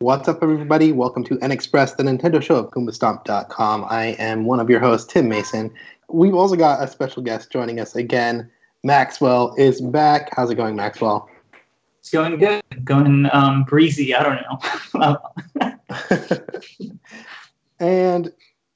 What's up, everybody? Welcome to N-Express, the Nintendo show of GoombaStomp.com. I am one of your hosts, Tim Mason. We've also got a special guest joining us again. Maxwell is back. How's it going, Maxwell? It's going good. Going breezy. I don't know. And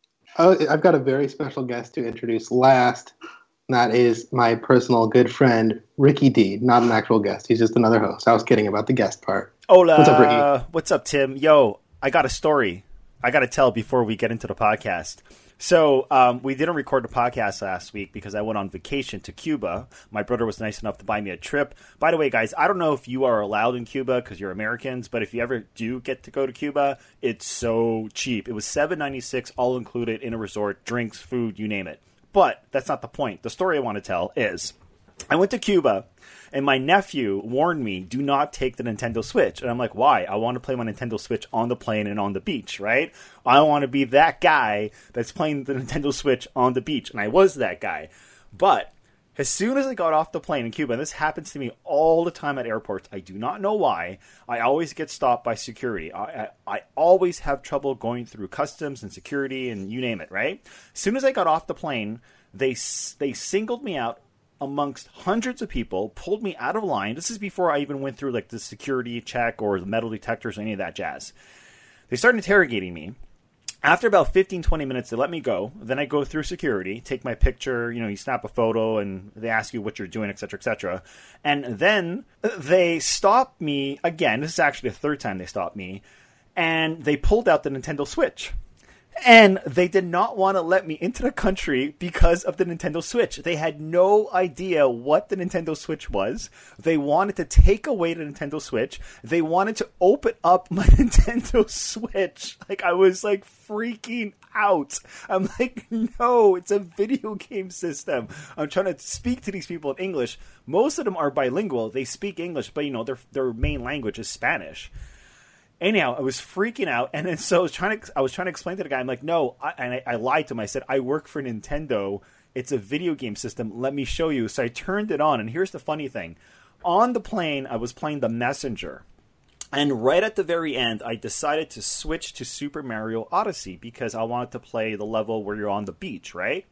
I've got a very special guest to introduce last. And that is my personal good friend, Ricky D. Not an actual guest. He's just another host. I was kidding about the guest part. Hola. What's up, Ricky? What's up, Tim? Yo, I got a story I got to tell before we get into the podcast. So we didn't record the podcast last week because I went on vacation to Cuba. My brother was nice enough to buy me a trip. By the way, guys, I don't know if you are allowed in Cuba because you're Americans, but if you ever do get to go to Cuba, it's so cheap. It was $7.96 all included in a resort, drinks, food, you name it. But that's not the point. The story I want to tell is I went to Cuba and my nephew warned me, do not take the Nintendo Switch. And I'm like, why? I want to play my Nintendo Switch on the plane and on the beach, right? I want to be that guy that's playing the Nintendo Switch on the beach. And I was that guy. But as soon as I got off the plane in Cuba, and this happens to me all the time at airports, I do not know why, I always get stopped by security. I always have trouble going through customs and security and you name it, right? As soon as I got off the plane, they singled me out amongst hundreds of people, pulled me out of line. This is before I even went through like the security check or the metal detectors or any of that jazz. They started interrogating me. After about 15, 20 minutes, they let me go. Then I go through security, take my picture, you snap a photo, and they ask you what you're doing, et cetera, et cetera. And then they stopped me again. This is actually the third time they stopped me. And they pulled out the Nintendo Switch. And they did not want to let me into the country because of the Nintendo Switch. They had no idea what the Nintendo Switch was. They wanted to take away the Nintendo Switch. They wanted to open up my Nintendo Switch. Like, I was, like, freaking out. I'm like, no, it's a video game system. I'm trying to speak to these people in English. Most of them are bilingual. They speak English, but, their main language is Spanish. Anyhow, I was freaking out, and then so I was trying to explain to the guy, I'm like, no, I lied to him. I said, I work for Nintendo. It's a video game system. Let me show you. So I turned it on, and here's the funny thing. On the plane, I was playing The Messenger, and right at the very end, I decided to switch to Super Mario Odyssey because I wanted to play the level where you're on the beach, right?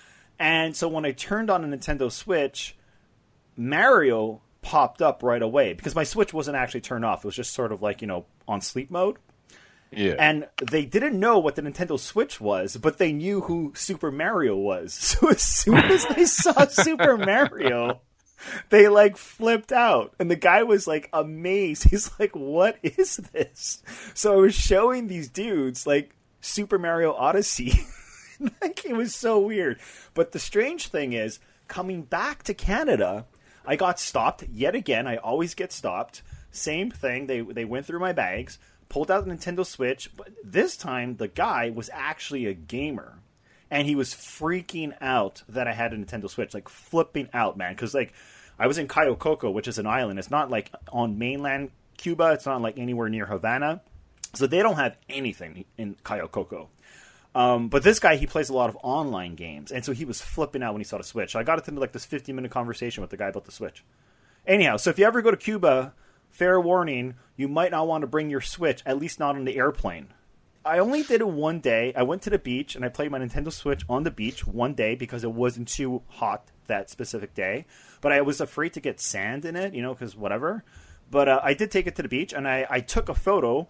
And so when I turned on the Nintendo Switch, Mario popped up right away because my Switch wasn't actually turned off. It was just sort of like, on sleep mode. Yeah. And they didn't know what the Nintendo Switch was, but they knew who Super Mario was. So as soon as they saw Super Mario, they flipped out. And the guy was amazed. He's like, what is this? So I was showing these dudes Super Mario Odyssey. It was so weird. But the strange thing is, coming back to Canada, I got stopped yet again. I always get stopped. Same thing. They went through my bags, pulled out the Nintendo Switch, but this time the guy was actually a gamer. And he was freaking out that I had a Nintendo Switch, flipping out, man. Because, I was in Cayo Coco, which is an island. It's not, on mainland Cuba. It's not, anywhere near Havana. So they don't have anything in Cayo Coco. But this guy, he plays a lot of online games. And so he was flipping out when he saw the Switch. So I got into, this 50-minute conversation with the guy about the Switch. Anyhow, so if you ever go to Cuba, fair warning, you might not want to bring your Switch, at least not on the airplane. I only did it one day. I went to the beach, and I played my Nintendo Switch on the beach one day because it wasn't too hot that specific day. But I was afraid to get sand in it, because whatever. But I did take it to the beach, and I took a photo.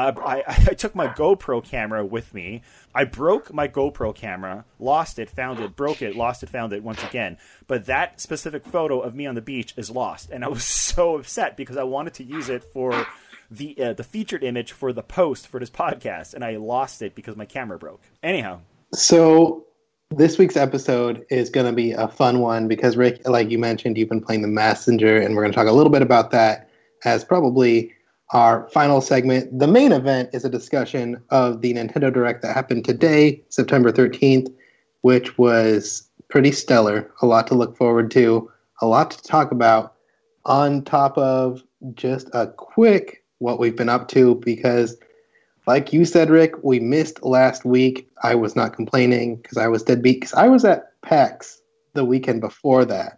I took my GoPro camera with me. I broke my GoPro camera, lost it, found it, broke it, lost it, found it once again. But that specific photo of me on the beach is lost. And I was so upset because I wanted to use it for the featured image for the post for this podcast. And I lost it because my camera broke. Anyhow. So this week's episode is going to be a fun one because, Rick, like you mentioned, you've been playing The Messenger. And we're going to talk a little bit about that as probably our final segment. The main event is a discussion of the Nintendo Direct that happened today, September 13th, which was pretty stellar. A lot to look forward to, a lot to talk about, on top of just a quick what we've been up to, because like you said, Rick, we missed last week. I was not complaining because I was deadbeat because I was at PAX the weekend before that.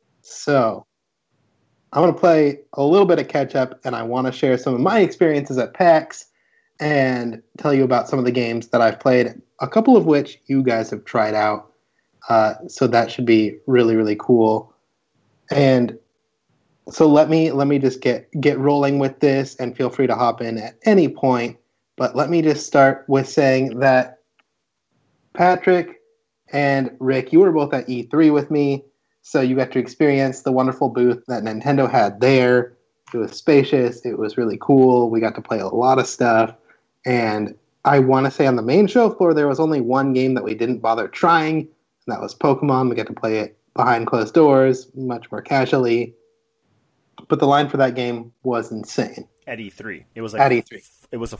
So I want to play a little bit of catch up, and I want to share some of my experiences at PAX and tell you about some of the games that I've played, a couple of which you guys have tried out. So that should be really, really cool. And so let me just get rolling with this, and feel free to hop in at any point. But let me just start with saying that Patrick and Rick, you were both at E3 with me, so you got to experience the wonderful booth that Nintendo had there. It was spacious. It was really cool. We got to play a lot of stuff. And I want to say on the main show floor, there was only one game that we didn't bother trying, and that was Pokemon. We got to play it behind closed doors, much more casually. But the line for that game was insane. At E3. It was like at E3. It was a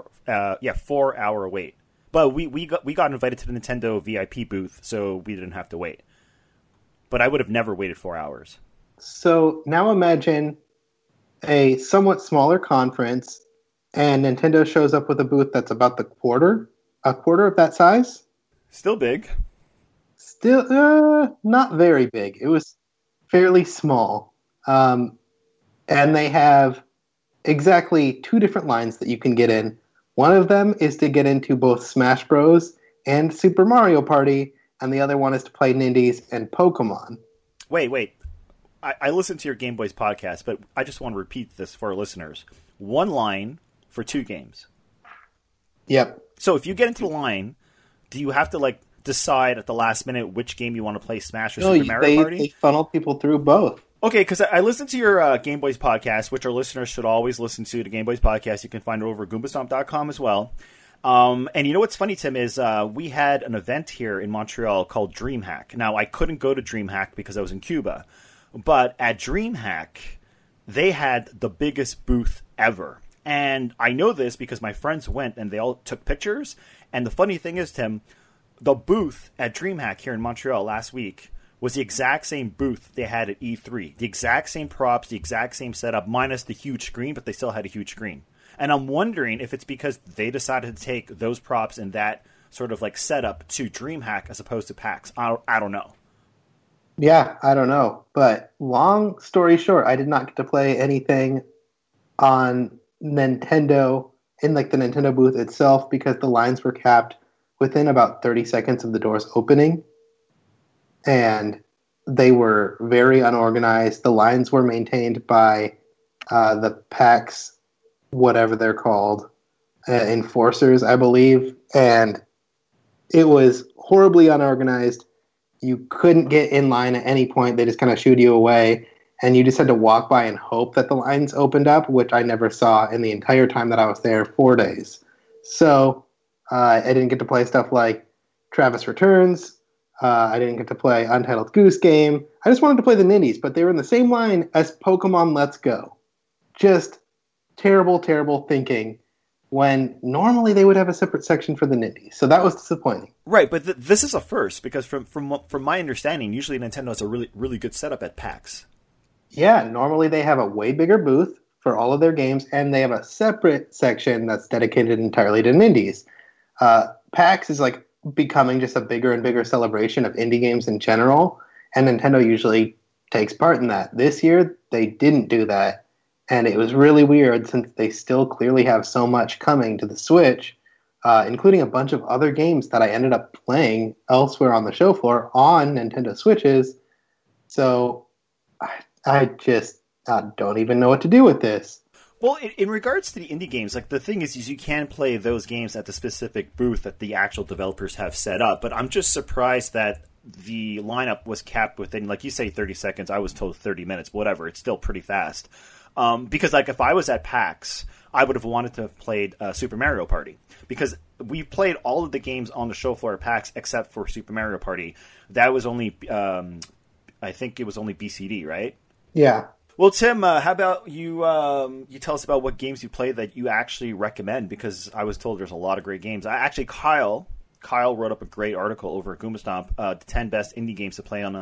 4-hour wait. But we got invited to the Nintendo VIP booth, so we didn't have to wait. But I would have never waited 4 hours. So now imagine a somewhat smaller conference, and Nintendo shows up with a booth that's about a quarter of that size. Still big. Still not very big. It was fairly small. And they have exactly two different lines that you can get in. One of them is to get into both Smash Bros. And Super Mario Party, and the other one is to play Nindies and Pokemon. Wait. I listened to your Game Boys podcast, but I just want to repeat this for our listeners. One line for two games. Yep. So if you get into the line, do you have to decide at the last minute which game you want to play, Smash or Super Mario Party? They funnel people through both. Okay, because I listened to your Game Boys podcast, which our listeners should always listen to. The Game Boys podcast, you can find it over at GoombaStomp.com as well. And you know what's funny, Tim, is we had an event here in Montreal called DreamHack. Now, I couldn't go to DreamHack because I was in Cuba. But at DreamHack, they had the biggest booth ever. And I know this because my friends went and they all took pictures. And the funny thing is, Tim, the booth at DreamHack here in Montreal last week was the exact same booth they had at E3. The exact same props, the exact same setup, minus the huge screen, but they still had a huge screen. And I'm wondering if it's because they decided to take those props and that sort of setup to DreamHack as opposed to PAX. I don't know. Yeah, I don't know. But long story short, I did not get to play anything on Nintendo in the Nintendo booth itself because the lines were capped within about 30 seconds of the doors opening. And they were very unorganized. The lines were maintained by the PAX, whatever they're called, enforcers, I believe. And it was horribly unorganized. You couldn't get in line at any point. They just kind of shooed you away. And you just had to walk by and hope that the lines opened up, which I never saw in the entire time that I was there, 4 days. So I didn't get to play stuff like Travis Returns. I didn't get to play Untitled Goose Game. I just wanted to play the Nindies, but they were in the same line as Pokemon Let's Go. Just terrible, terrible thinking when normally they would have a separate section for the Nindies. So that was disappointing. Right, but this is a first because from my understanding, usually Nintendo has a really, really good setup at PAX. Yeah, normally they have a way bigger booth for all of their games, and they have a separate section that's dedicated entirely to Nindies. PAX is becoming just a bigger and bigger celebration of indie games in general, and Nintendo usually takes part in that. This year, they didn't do that, and it was really weird since they still clearly have so much coming to the Switch, including a bunch of other games that I ended up playing elsewhere on the show floor on Nintendo Switches. So I just don't even know what to do with this. Well, in regards to the indie games, the thing is you can play those games at the specific booth that the actual developers have set up. But I'm just surprised that the lineup was capped within, like you say, 30 seconds. I was told 30 minutes, whatever. It's still pretty fast. Because if I was at PAX, I would have wanted to have played Super Mario Party. Because we played all of the games on the show floor at PAX except for Super Mario Party. That was only, I think it was only BCD, right? Yeah. Well, Tim, how about you tell us about what games you play that you actually recommend, because I was told there's a lot of great games. Kyle wrote up a great article over at Goombastomp, the 10 best indie games to play on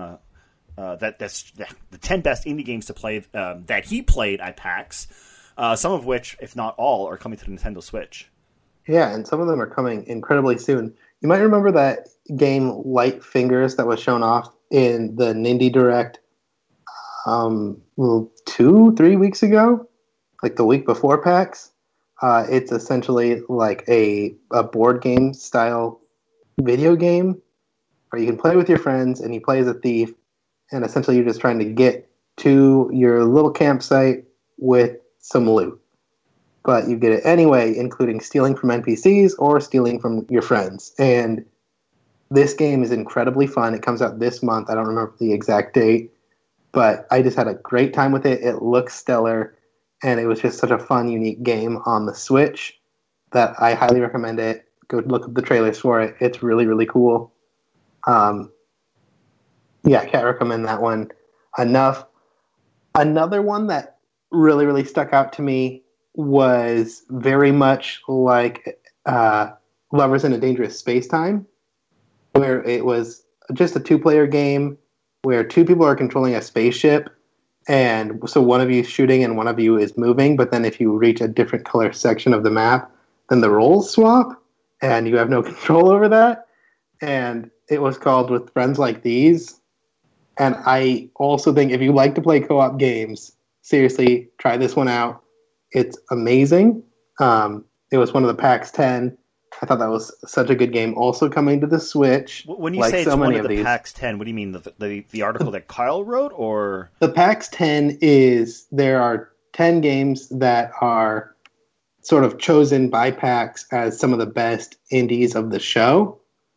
the 10 best indie games to play that he played at PAX, some of which, if not all, are coming to the Nintendo Switch. Yeah, and some of them are coming incredibly soon. You might remember that game Light Fingers that was shown off in the Nindy Direct 2-3 weeks ago, the week before PAX. It's essentially like a board game style video game where you can play with your friends and you play as a thief, and essentially you're just trying to get to your little campsite with some loot. But you get it anyway, including stealing from NPCs or stealing from your friends. And this game is incredibly fun. It comes out this month. I don't remember the exact date, but I just had a great time with it. It looks stellar, and it was just such a fun, unique game on the Switch that I highly recommend it. Go look up the trailers for it. It's really, really cool. Yeah, I can't recommend that one enough. Another one that really, really stuck out to me was very much like Lovers in a Dangerous Space-Time, where it was just a two-player game where two people are controlling a spaceship, and so one of you is shooting and one of you is moving, but then if you reach a different color section of the map, then the roles swap, and you have no control over that. And it was called With Friends Like These. And I also think if you like to play co-op games, seriously, try this one out. It's amazing. It was one of the PAX 10. I thought that was such a good game. Also coming to the Switch. When you say it's one of the PAX 10, what do you mean? The article that Kyle wrote? Or the PAX 10 is there are 10 games that are sort of chosen by PAX as some of the best indies of the show.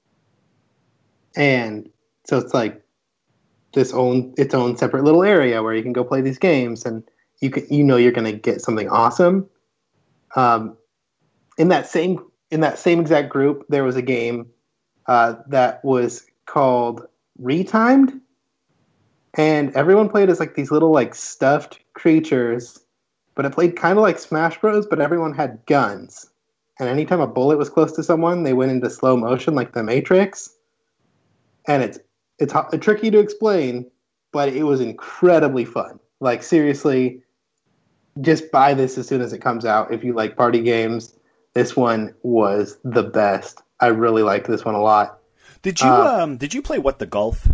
And so it's like its own separate little area where you can go play these games, and you're going to get something awesome. In that same exact group, there was a game that was called Retimed, and everyone played as like these little like stuffed creatures, but it played kind of like Smash Bros. But everyone had guns, and anytime a bullet was close to someone, they went into slow motion like the Matrix. And it's tricky to explain, but it was incredibly fun. Like, seriously, just buy this as soon as it comes out. If you like party games, this one was the best. I really liked this one a lot. Did you play What the Golf?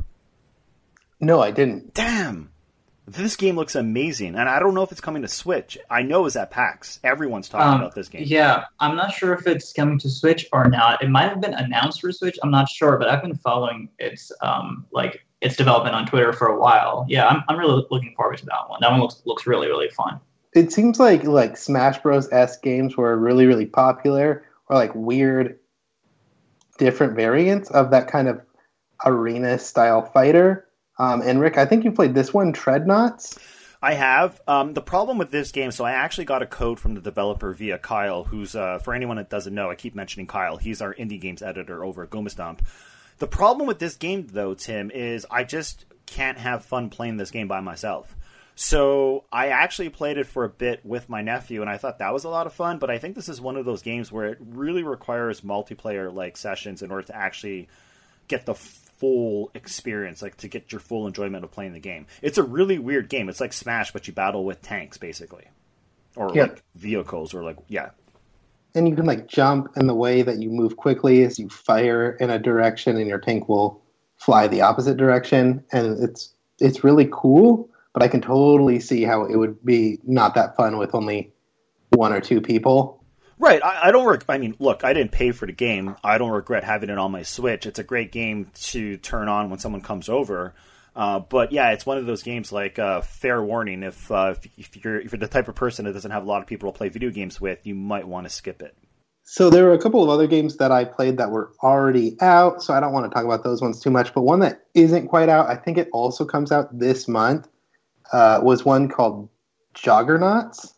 No, I didn't. Damn. This game looks amazing, and I don't know if it's coming to Switch. I know it's at PAX. Everyone's talking about this game. Yeah, I'm not sure if it's coming to Switch or not. It might have been announced for Switch. I'm not sure, but I've been following its development on Twitter for a while. Yeah, I'm really looking forward to that one. That one looks really, really fun. It seems like Smash Bros-esque games were really, really popular, or like weird, different variants of that kind of arena-style fighter. And Rick, I think you played this one, Treadnoughts? I have. The problem with this game, so I actually got a code from the developer via Kyle, who's, for anyone that doesn't know, I keep mentioning Kyle. He's our indie games editor over at Goombastomp. The problem with this game, though, Tim, is I just can't have fun playing this game by myself. So I actually played it for a bit with my nephew, and I thought that was a lot of fun, but I think this is one of those games where it really requires multiplayer-like sessions in order to actually get the full experience, like to get your full enjoyment of playing the game. It's a really weird game. It's like Smash, but you battle with tanks, basically. Or like vehicles, or like, yeah. And you can like jump, and the way that you move quickly is you fire in a direction and your tank will fly the opposite direction. And it's really cool, but I can totally see how it would be not that fun with only one or two people. Right. I mean, look, I didn't pay for the game. I don't regret having it on my Switch. It's a great game to turn on when someone comes over. But yeah, it's one of those games like fair warning. If you're the type of person that doesn't have a lot of people to play video games with, you might want to skip it. So there were a couple of other games that I played that were already out, so I don't want to talk about those ones too much. But one that isn't quite out, I think it also comes out this month, was one called Joggernauts.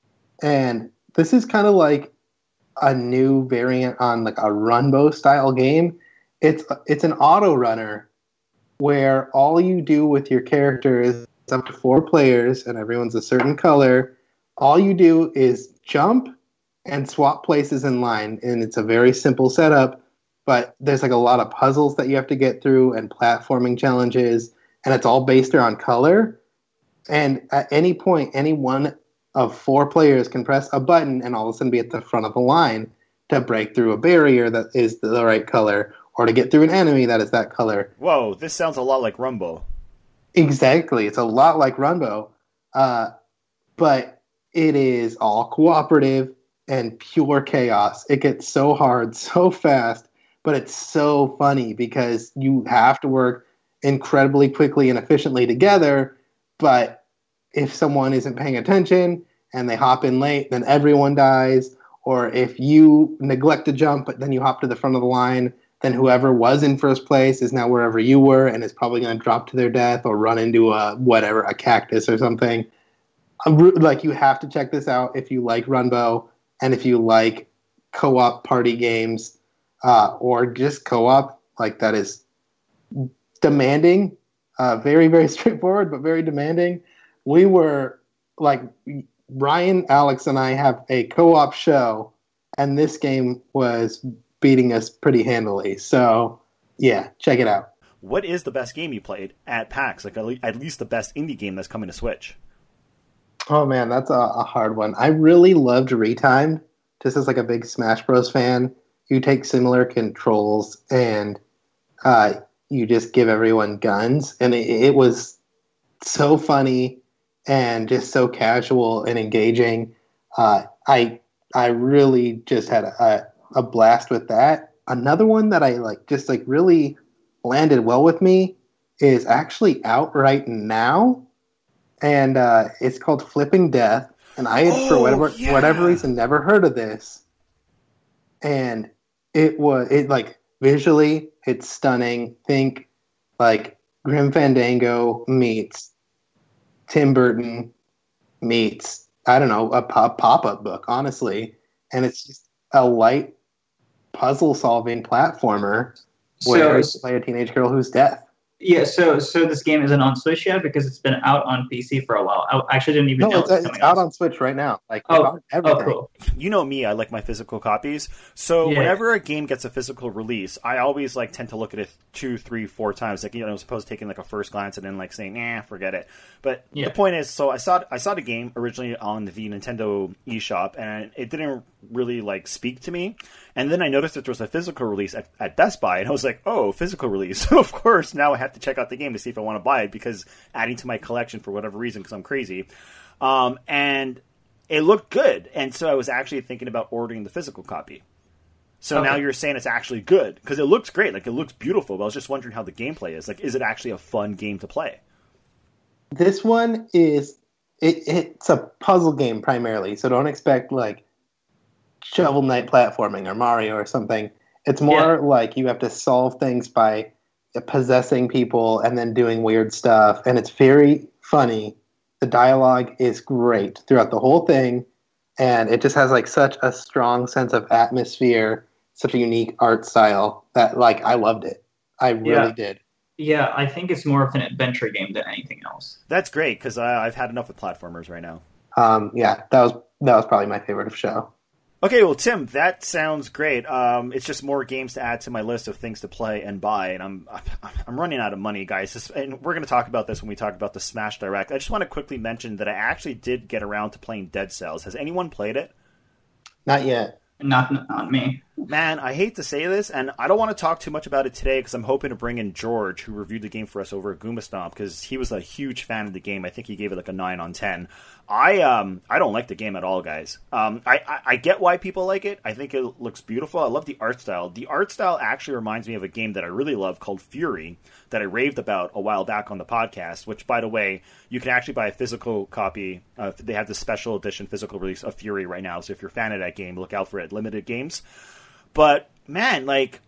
And this is kind of like a new variant on like a Runbow style game. It's an auto runner where all you do with your character is up to 4 players and everyone's a certain color. All you do is jump and swap places in line, and it's a very simple setup, but there's like a lot of puzzles that you have to get through and platforming challenges, and it's all based around color. And at any point, any one of 4 players can press a button and all of a sudden be at the front of the line to break through a barrier that is the right color, or to get through an enemy that is that color. Whoa, this sounds a lot like Rumbo. Exactly. It's a lot like Runbow. But it is all cooperative, and pure chaos. It gets so hard so fast, but it's so funny because you have to work incredibly quickly and efficiently together. But if someone isn't paying attention and they hop in late, then everyone dies. Or if you neglect to jump, but then you hop to the front of the line, then whoever was in first place is now wherever you were and is probably going to drop to their death or run into a cactus or something. Like, you have to check this out if you like Runbow and if you like co-op party games or just co-op. Like, that is demanding, very, very straightforward, but very demanding. We were like, Ryan, Alex, and I have a co-op show, and this game was beating us pretty handily. So, yeah, check it out. What is the best game you played at PAX? Like, at least the best indie game that's coming to Switch? Oh, man, that's a hard one. I really loved Retimed, just as like a big Smash Bros. Fan. You take similar controls, and you just give everyone guns. And it was so funny and just so casual and engaging. I really just had a blast with that. Another one that I really landed well with me is actually out right now, and it's called Flipping Death. And I had, for whatever reason, never heard of this. And it visually, it's stunning. Think like Grim Fandango meets Tim Burton meets, I don't know, a pop-up book, honestly. And it's just a light puzzle-solving platformer where you play a teenage girl who's deaf. Yeah, so this game isn't on Switch yet because it's been out on PC for a while. I actually didn't even know it's out on Switch right now. Like, everything. Cool. You know me, I like my physical copies. So whenever a game gets a physical release, I always tend to look at it 2, 3, 4 times. Like, as opposed to taking a first glance and then saying, nah, forget it. But the point is, so I saw the game originally on the Nintendo eShop, and it didn't really speak to me. And then I noticed that there was a physical release at Best Buy, and I was like, oh, physical release. So of course, now I have to check out the game to see if I want to buy it, because adding to my collection for whatever reason, because I'm crazy. And it looked good. And so I was actually thinking about ordering the physical copy. So now you're saying it's actually good, because it looks great. Like, it looks beautiful, but I was just wondering how the gameplay is. Like, is it actually a fun game to play? This one is, it's a puzzle game primarily, so don't expect Shovel Knight platforming or Mario or something. It's more like you have to solve things by possessing people and then doing weird stuff, and it's very funny. The dialogue is great throughout the whole thing, and it just has such a strong sense of atmosphere, such a unique art style that I loved it. I really did. Yeah, I think it's more of an adventure game than anything else. That's great, because I've had enough with platformers right now. Yeah, that was probably my favorite of show. Okay, well, Tim, that sounds great. It's just more games to add to my list of things to play and buy, and I'm running out of money, guys. And we're going to talk about this when we talk about the Smash Direct. I just want to quickly mention that I actually did get around to playing Dead Cells. Has anyone played it? Not yet. Not me. Man, I hate to say this, and I don't want to talk too much about it today because I'm hoping to bring in George, who reviewed the game for us over at Goomba Stomp, because he was a huge fan of the game. I think he gave it a 9 on 10. I don't like the game at all, guys. I get why people like it. I think it looks beautiful. I love the art style. The art style actually reminds me of a game that I really love called Fury, that I raved about a while back on the podcast, which, by the way, you can actually buy a physical copy. They have the special edition physical release of Fury right now, so if you're a fan of that game, look out for it. Limited games. But, man,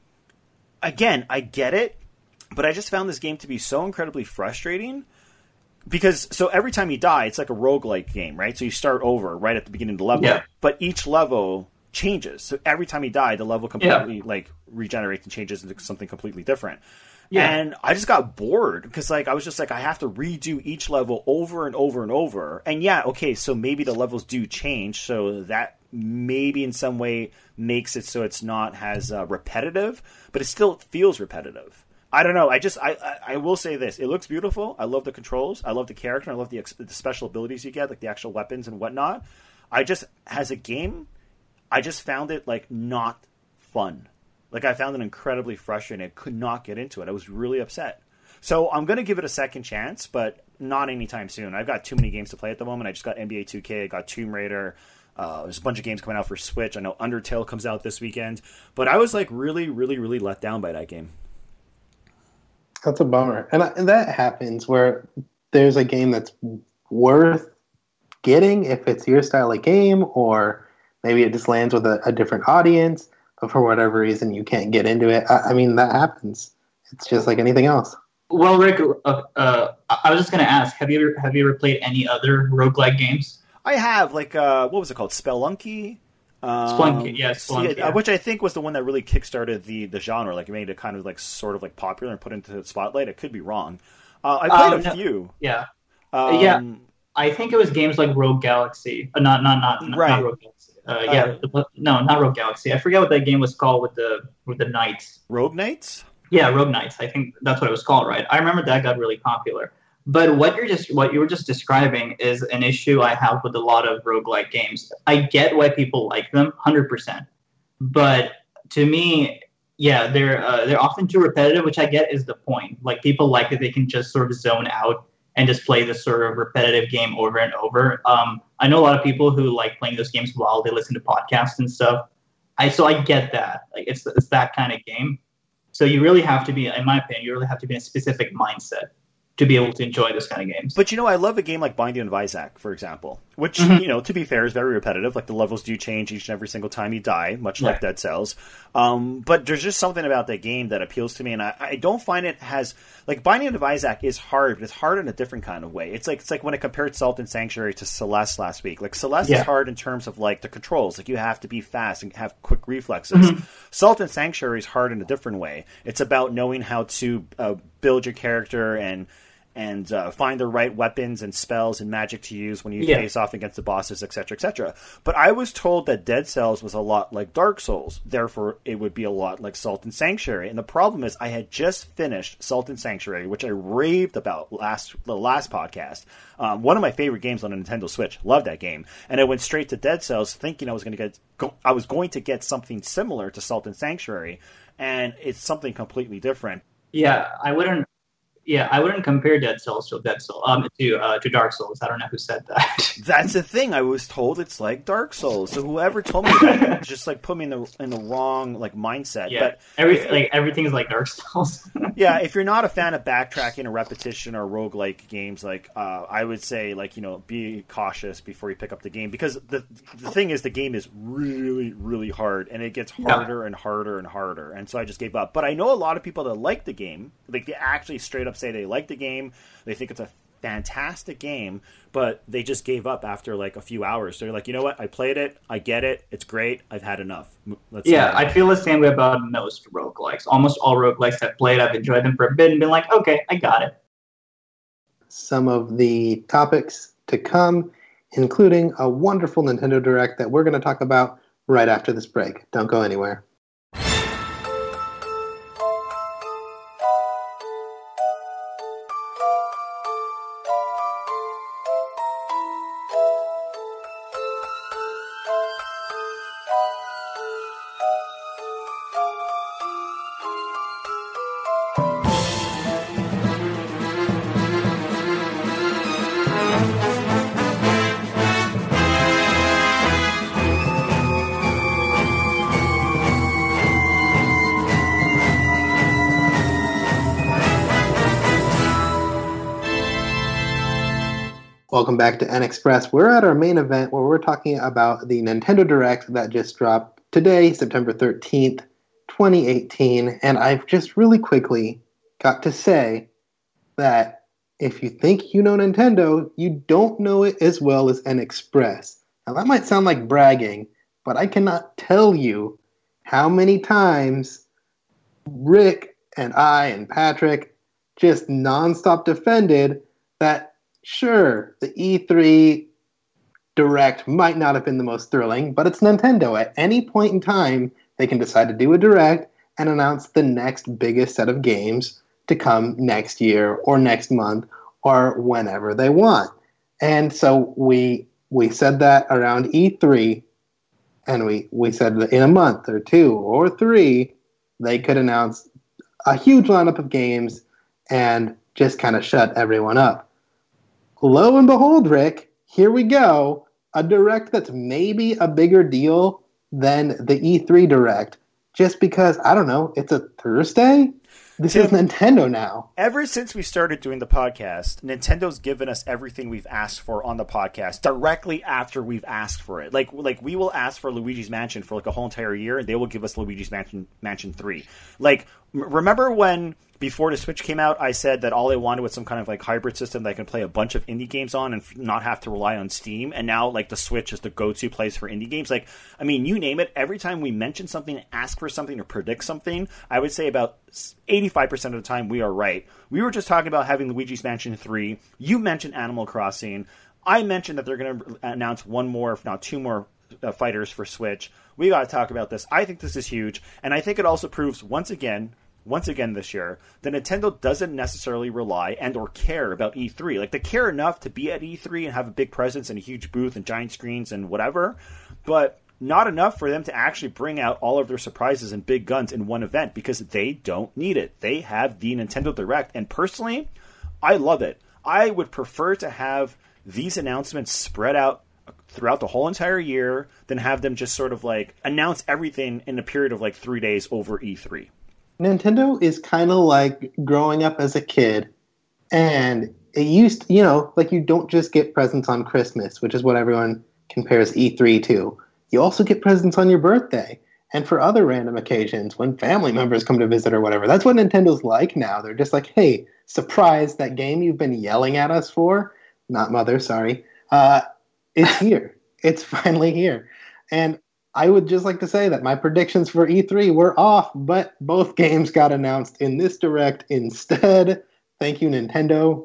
again, I get it, but I just found this game to be so incredibly frustrating. Because, so every time you die, it's like a roguelike game, right? So you start over right at the beginning of the level, but each level changes. So every time you die, the level completely, regenerates and changes into something completely different. Yeah. And I just got bored, because, I was just I have to redo each level over and over and over. And okay, so maybe the levels do change, so that maybe in some way makes it so it's not as repetitive, but it still feels repetitive. I don't know. I will say this. It looks beautiful. I love the controls. I love the character. I love the special abilities you get, like the actual weapons and whatnot. As a game, I just found it, not fun. I found it incredibly frustrating. I could not get into it. I was really upset. So I'm going to give it a second chance, but not anytime soon. I've got too many games to play at the moment. I just got NBA 2K. I got Tomb Raider. There's a bunch of games coming out for Switch. I know Undertale comes out this weekend, but I was like really, really, really let down by that game. That's a bummer. And that happens where there's a game that's worth getting if it's your style of game, or maybe it just lands with a different audience, but for whatever reason you can't get into it. I mean, that happens. It's just like anything else. Well, Rick, I was just going to ask, have you ever played any other roguelike games? I have, like, what was it called? Spelunky? Spelunky, Spelunky. Yeah. Which I think was the one that really kickstarted the genre. Like, it made it kind of, like, sort of, like, popular and put into the spotlight. I could be wrong. I played a few. Yeah. I think it was games like Rogue Galaxy. Not Rogue Galaxy. Not Rogue Galaxy. I forget what that game was called with the knights. Rogue Knights? Yeah, Rogue Knights. I think that's what it was called, right? I remember that got really popular. But what you were just describing is an issue I have with a lot of roguelike games. I get why people like them, 100%. But to me, yeah, they're often too repetitive, which I get is the point. Like, people like that they can just sort of zone out and just play this sort of repetitive game over and over. I know a lot of people who like playing those games while they listen to podcasts and stuff. So I get that. Like, it's that kind of game. So you really have to be, in my opinion, you really have to be in a specific mindset to be able to enjoy this kind of games. But, I love a game like Binding of Isaac, for example, which, to be fair, is very repetitive. Like, the levels do change each and every single time you die, much like Dead Cells. But there's just something about that game that appeals to me, and I don't find it has... Like, Binding of Isaac is hard, but it's hard in a different kind of way. It's like when I compared Salt and Sanctuary to Celeste last week. Like, Celeste is hard in terms of, like, the controls. Like, you have to be fast and have quick reflexes. Salt and Sanctuary is hard in a different way. It's about knowing how to build your character and find the right weapons and spells and magic to use when you face off against the bosses, etc., etc. But I was told that Dead Cells was a lot like Dark Souls, therefore it would be a lot like Salt and Sanctuary. And the problem is I had just finished Salt and Sanctuary, which I raved about the last podcast. One of my favorite games on a Nintendo Switch. Loved that game. And I went straight to Dead Cells thinking I was going to get something similar to Salt and Sanctuary, and it's something completely different. I wouldn't compare Dead Cells to Dark Souls. I don't know who said that. That's the thing. I was told it's like Dark Souls. So whoever told me that just like put me in the wrong like mindset. Yeah, but everything's like Dark Souls. Yeah, if you're not a fan of backtracking or repetition or roguelike games, like I would say be cautious before you pick up the game, because the thing is the game is really, really hard and it gets harder and harder and harder. And so I just gave up. But I know a lot of people that like the game. Like, they actually straight up say they like the game, they think it's a fantastic game, but they just gave up after like a few hours. So they're like, you know what, I played it, I get it, it's great, I've had enough. I feel the same way about most roguelikes. Almost all roguelikes I've played, I've enjoyed them for a bit and been like, okay, I got it. Some of the topics to come, including a wonderful Nintendo Direct that we're going to talk about right after this break. Don't go anywhere. Welcome back to N-Express. We're at our main event where we're talking about the Nintendo Direct that just dropped today, September 13th, 2018. And I've just really quickly got to say that if you think you know Nintendo, you don't know it as well as N-Express. Now, that might sound like bragging, but I cannot tell you how many times Rick and I and Patrick just nonstop defended that, sure, the E3 Direct might not have been the most thrilling, but it's Nintendo. At any point in time, they can decide to do a Direct and announce the next biggest set of games to come next year or next month or whenever they want. And so we said that around E3, and we said that in a month or two or three, they could announce a huge lineup of games and just kind of shut everyone up. Lo and behold, Rick, here we go. a direct that's maybe a bigger deal than the E3 direct, just because, I don't know, it's a Thursday? This is Nintendo now. Ever since we started doing the podcast, Nintendo's given us everything we've asked for on the podcast directly after we've asked for it. Like we will ask for Luigi's Mansion for like a whole entire year, and they will give us Luigi's Mansion 3. Like, remember when before the Switch came out, I said that all I wanted was some kind of like hybrid system that I can play a bunch of indie games on and not have to rely on Steam. And now like the Switch is the go-to place for indie games. Like, I mean, you name it. Every time we mention something, ask for something, or predict something, I would say about 85% of the time we are right. We were just talking about having Luigi's Mansion 3. You mentioned Animal Crossing. I mentioned that they're going to announce one more, if not two more, fighters for Switch. We got to talk about this. I think this is huge. And I think it also proves once again this year, that Nintendo doesn't necessarily rely and or care about E3. Like, they care enough to be at E3 and have a big presence and a huge booth and giant screens and whatever, but not enough for them to actually bring out all of their surprises and big guns in one event, because they don't need it. They have the Nintendo Direct, and personally, I love it. I would prefer to have these announcements spread out throughout the whole entire year than have them just sort of like announce everything in a period of like 3 days over E3. Nintendo is kind of like growing up as a kid, and it used to, you know, like, you don't just get presents on Christmas, which is what everyone compares E3 to. You also get presents on your birthday and for other random occasions when family members come to visit or whatever. That's what Nintendo's like now. They're just like, hey, surprise, that game you've been yelling at us for, not Mother, sorry, it's here. It's finally here. And I would just like to say that my predictions for E3 were off, but both games got announced in this Direct instead. Thank you, Nintendo,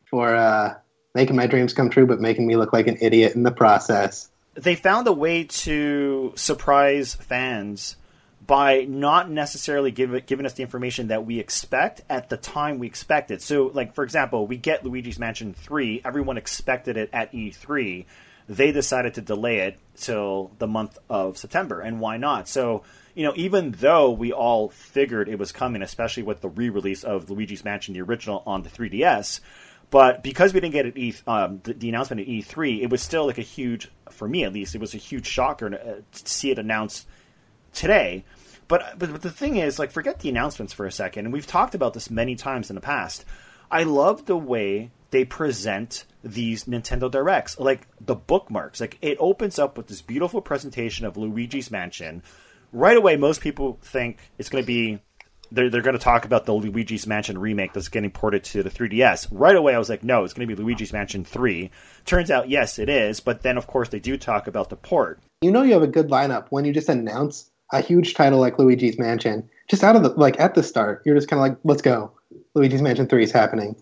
for making my dreams come true, but making me look like an idiot in the process. They found a way to surprise fans by not necessarily giving us the information that we expect at the time we expect it. So, like, for example, we get Luigi's Mansion 3. Everyone expected it at E3. They decided to delay it till the month of September, and why not? So, you know, even though we all figured it was coming, especially with the re-release of Luigi's Mansion, the original, on the 3DS, but because we didn't get it the announcement at E3, it was still like a huge, for me at least, it was a huge shocker to see it announced today. But the thing is, like, forget the announcements for a second, and we've talked about this many times in the past. I love the way they present these Nintendo Directs, like the bookmarks. Like, it opens up with this beautiful presentation of Luigi's Mansion. Right away, most people think it's going to be, they're going to talk about the Luigi's Mansion remake that's getting ported to the 3DS. Right away, I was like, no, it's going to be Luigi's Mansion 3. Turns out, yes, it is. But then, of course, they do talk about the port. You know you have a good lineup when you just announce a huge title like Luigi's Mansion. Just out of the, like, at the start, you're just kind of like, let's go. Luigi's Mansion 3 is happening.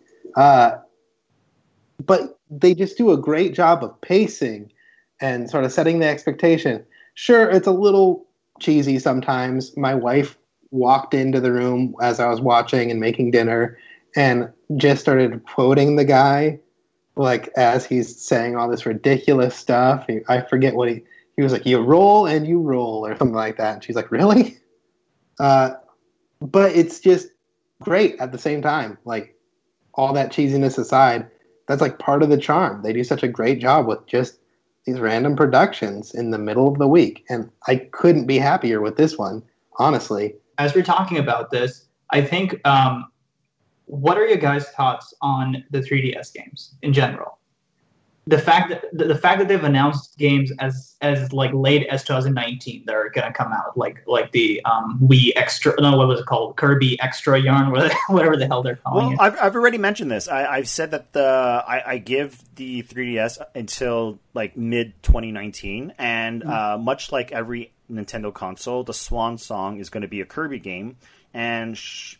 But they just do a great job of pacing and sort of setting the expectation. Sure, it's a little cheesy sometimes. My wife walked into the room as I was watching and making dinner and just started quoting the guy, like, as he's saying all this ridiculous stuff. I forget what he was like, you roll and you roll, or something like that. And she's like, really? But it's just great at the same time. Like, all that cheesiness aside, that's like part of the charm. They do such a great job with just these random productions in the middle of the week. And I couldn't be happier with this one, honestly. As we're talking about this, I think, what are your guys' thoughts on the 3DS games in general? The fact that they've announced games as like late as 2019 that are gonna come out, like the Wii Extra, no, what was it called, Kirby Extra Yarn, whatever the hell they're calling it. I've already mentioned this. I've said that I give the 3DS until like mid 2019, and much like every Nintendo console, the swan song is going to be a Kirby game. And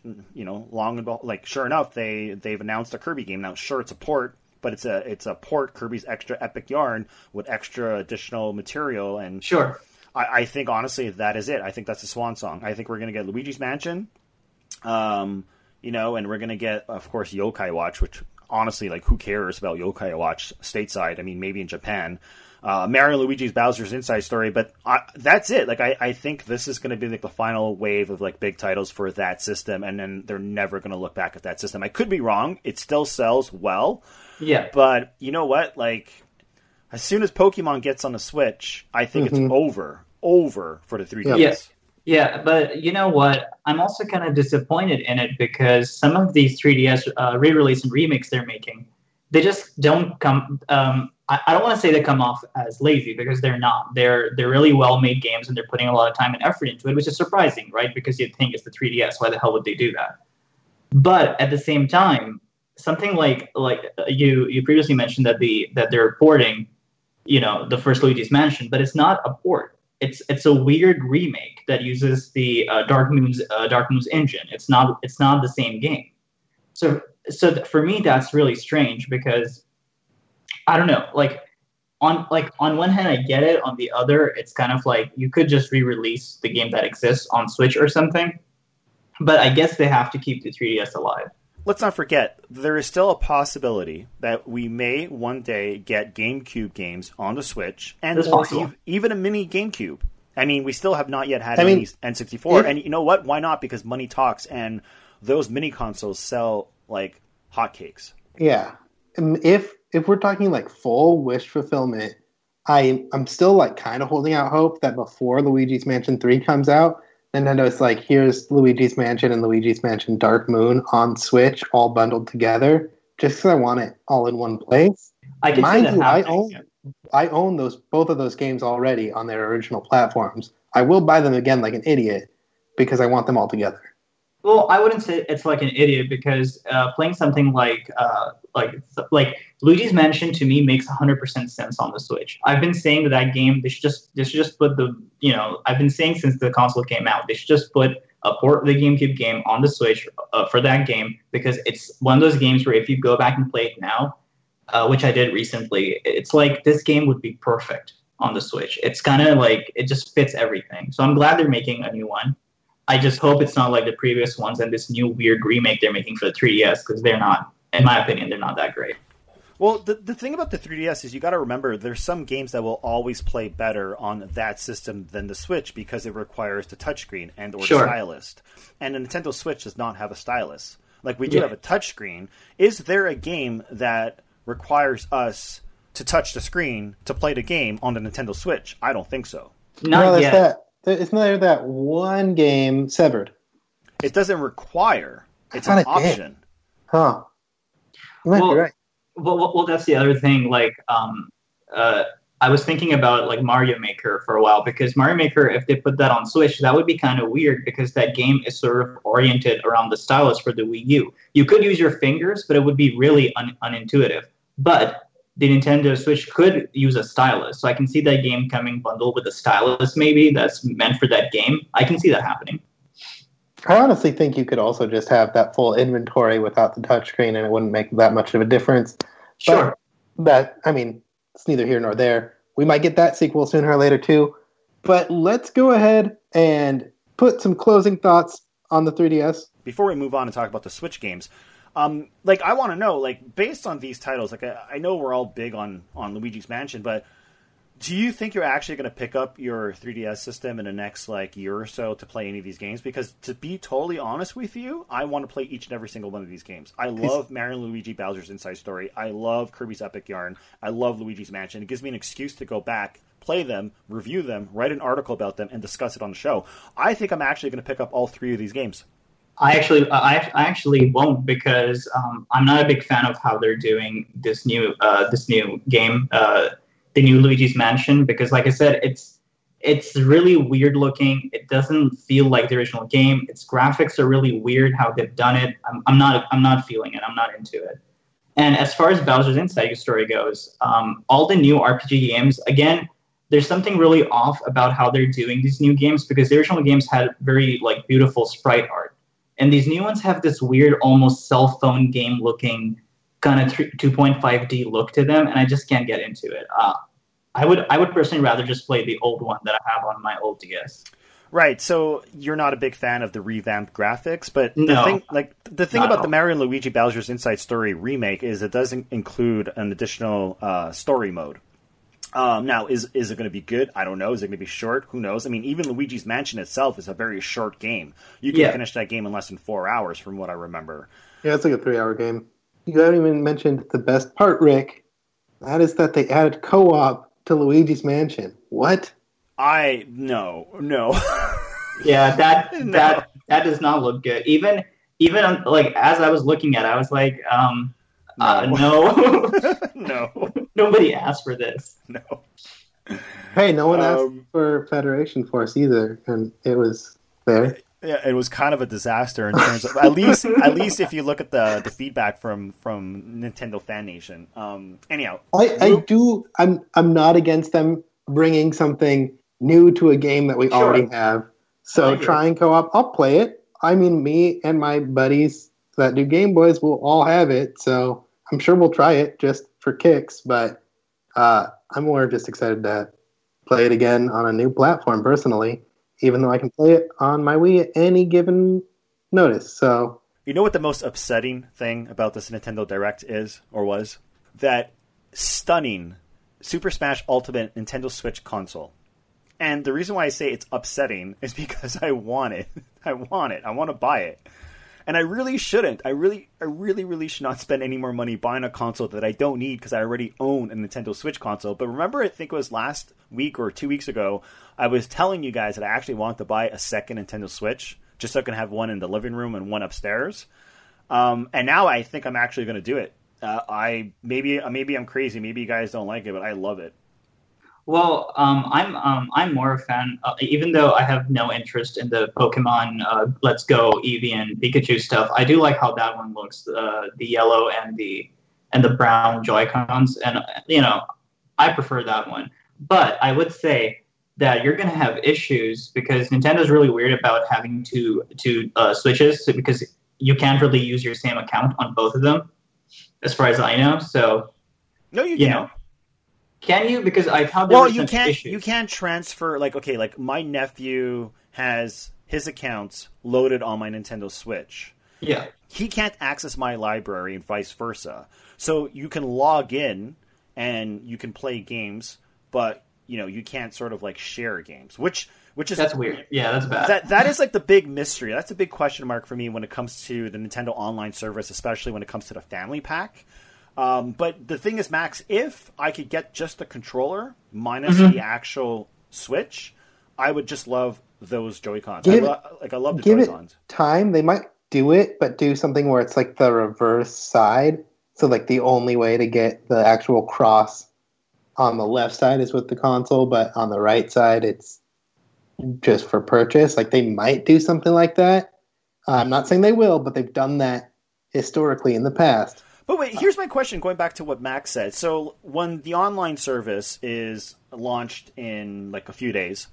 sure enough, they've announced a Kirby game. Now, sure, it's a port. But it's a port, Kirby's Extra Epic Yarn, with extra additional material. And sure, I think, honestly, that is it. I think that's the swan song. I think we're going to get Luigi's Mansion, and we're going to get, of course, Yokai Watch, which, honestly, like, who cares about Yokai Watch stateside? I mean, maybe in Japan. Mario and Luigi's Bowser's Inside Story, but that's it. Like, I think this is going to be like the final wave of like big titles for that system, and then they're never going to look back at that system. I could be wrong. It still sells well. Yeah. But you know what? Like, As soon as Pokemon gets on the Switch, I think it's over for the 3DS. Yes. Yeah, but you know what? I'm also kind of disappointed in it because some of these 3DS re-release and remakes they're making, they just don't come. I don't want to say they come off as lazy because they're not. They're really well-made games and they're putting a lot of time and effort into it, which is surprising, right? Because you'd think it's the 3DS. Why the hell would they do that? But at the same time, something like you previously mentioned that they're porting, the first Luigi's Mansion, but it's not a port. It's a weird remake that uses the Dark Moon's engine. It's not the same game. So for me that's really strange because I don't know. On one hand I get it. On the other, it's kind of like you could just re-release the game that exists on Switch or something. But I guess they have to keep the 3DS alive. Let's not forget, there is still a possibility that we may one day get GameCube games on the Switch, and even a mini GameCube. I mean, we still have not yet had any N64, and you know what? Why not? Because money talks, and those mini consoles sell like hotcakes. Yeah, if we're talking like full wish fulfillment, I'm still like kind of holding out hope that before Luigi's Mansion 3 comes out, Nintendo's like, here's Luigi's Mansion and Luigi's Mansion Dark Moon on Switch, all bundled together, just because I want it all in one place. I can see that happening. I own both of those games already on their original platforms. I will buy them again like an idiot because I want them all together. Well, I wouldn't say it's like an idiot because playing something like Luigi's Mansion to me makes 100% sense on the Switch. I've been saying that game they should just put I've been saying since the console came out they should just put a port of the GameCube game on the Switch for that game because it's one of those games where if you go back and play it now, which I did recently, it's like this game would be perfect on the Switch. It's kind of like it just fits everything. So I'm glad they're making a new one. I just hope it's not like the previous ones and this new weird remake they're making for the 3DS because they're not, in my opinion, they're not that great. Well, the thing about the 3DS is you got to remember there's some games that will always play better on that system than the Switch because it requires the touchscreen and or the stylus. And the Nintendo Switch does not have a stylus. Like we do have a touchscreen. Is there a game that requires to touch the screen to play the game on the Nintendo Switch? I don't think so. Not yet. Isn't there that one game, Severed? It doesn't require. It's an option. Huh. You might be right. Well, that's the other thing. Like, I was thinking about like Mario Maker for a while because Mario Maker, if they put that on Switch, that would be kind of weird because that game is sort of oriented around the stylus for the Wii U. You could use your fingers, but it would be really unintuitive. But the Nintendo Switch could use a stylus. So I can see that game coming bundled with a stylus maybe that's meant for that game. I can see that happening. I honestly think you could also just have that full inventory without the touchscreen and it wouldn't make that much of a difference. Sure. But it's neither here nor there. We might get that sequel sooner or later too. But let's go ahead and put some closing thoughts on the 3DS. Before we move on and talk about the Switch games, I want to know, based on these titles, I know we're all big on Luigi's Mansion, but do you think you're actually going to pick up your 3DS system in the next, year or so to play any of these games? Because to be totally honest with you, I want to play each and every single one of these games. I love Mario & Luigi Bowser's Inside Story. I love Kirby's Epic Yarn. I love Luigi's Mansion. It gives me an excuse to go back, play them, review them, write an article about them, and discuss it on the show. I think I'm actually going to pick up all three of these games. I actually won't because I'm not a big fan of how they're doing this new game, the new Luigi's Mansion. Because, like I said, it's really weird looking. It doesn't feel like the original game. Its graphics are really weird how they've done it. I'm not feeling it. I'm not into it. And as far as Bowser's Inside Story goes, all the new RPG games, again, there's something really off about how they're doing these new games because the original games had very beautiful sprite art. And these new ones have this weird, almost cell phone game looking kind of 2.5D look to them, and I just can't get into it. I would personally rather just play the old one that I have on my old DS. Right, so you're not a big fan of the revamped graphics, but no, the thing about the Mario & Luigi Bowser's Inside Story remake is it doesn't include an additional story mode. Now, is it going to be good? I don't know. Is it going to be short? Who knows? I mean, even Luigi's Mansion itself is a very short game. You can finish that game in less than 4 hours, from what I remember. Yeah, it's like a 3-hour game. You haven't even mentioned the best part, Rick. That is that they added co-op to Luigi's Mansion. What? No. Yeah, that does not look good. Even like as I was looking at it, I was like, no. No. Nobody asked for this. No. Hey, no one asked for Federation Force either, and it was there. Yeah, it was kind of a disaster in terms of at least if you look at the feedback from Nintendo Fan Nation. Anyhow, I'm not against them bringing something new to a game that we already have. So trying co-op, I'll play it. I mean, me and my buddies that do Game Boys will all have it, so I'm sure we'll try it just for kicks. But I'm more just excited to play it again on a new platform, personally, even though I can play it on my Wii at any given notice. So, you know what the most upsetting thing about this Nintendo Direct is, or was? That stunning Super Smash Ultimate Nintendo Switch console. And the reason why I say it's upsetting is because I want it. I want to buy it. And I really shouldn't. I really should not spend any more money buying a console that I don't need because I already own a Nintendo Switch console. But remember, I think it was last week or 2 weeks ago, I was telling you guys that I actually wanted to buy a second Nintendo Switch just so I can have one in the living room and one upstairs. And now I think I'm actually going to do it. Maybe I'm crazy. Maybe you guys don't like it, but I love it. Well, I'm more a fan, even though I have no interest in the Pokemon Let's Go, Eevee, and Pikachu stuff. I do like how that one looks, the yellow and the brown Joy-Cons, and I prefer that one. But I would say that you're going to have issues because Nintendo's really weird about having two Switches because you can't really use your same account on both of them, as far as I know. So no, you can't. Can you? Because I found there were some issues. You can't transfer like my nephew has his accounts loaded on my Nintendo Switch. Yeah. He can't access my library and vice versa. So you can log in and you can play games, but you can't sort of like share games, which is that's weird. Yeah, that's bad. That is like the big mystery. That's a big question mark for me when it comes to the Nintendo Online service, especially when it comes to the family pack. But the thing is, Max, if I could get just the controller minus the actual Switch, I would just love those Joy-Cons. I love the Joy-Cons. It time. They might do it, but do something where it's like the reverse side. So like the only way to get the actual cross on the left side is with the console, but on the right side it's just for purchase. Like they might do something like that. I'm not saying they will, but they've done that historically in the past. But wait, here's my question, going back to what Max said. So when the online service is launched in like a few days,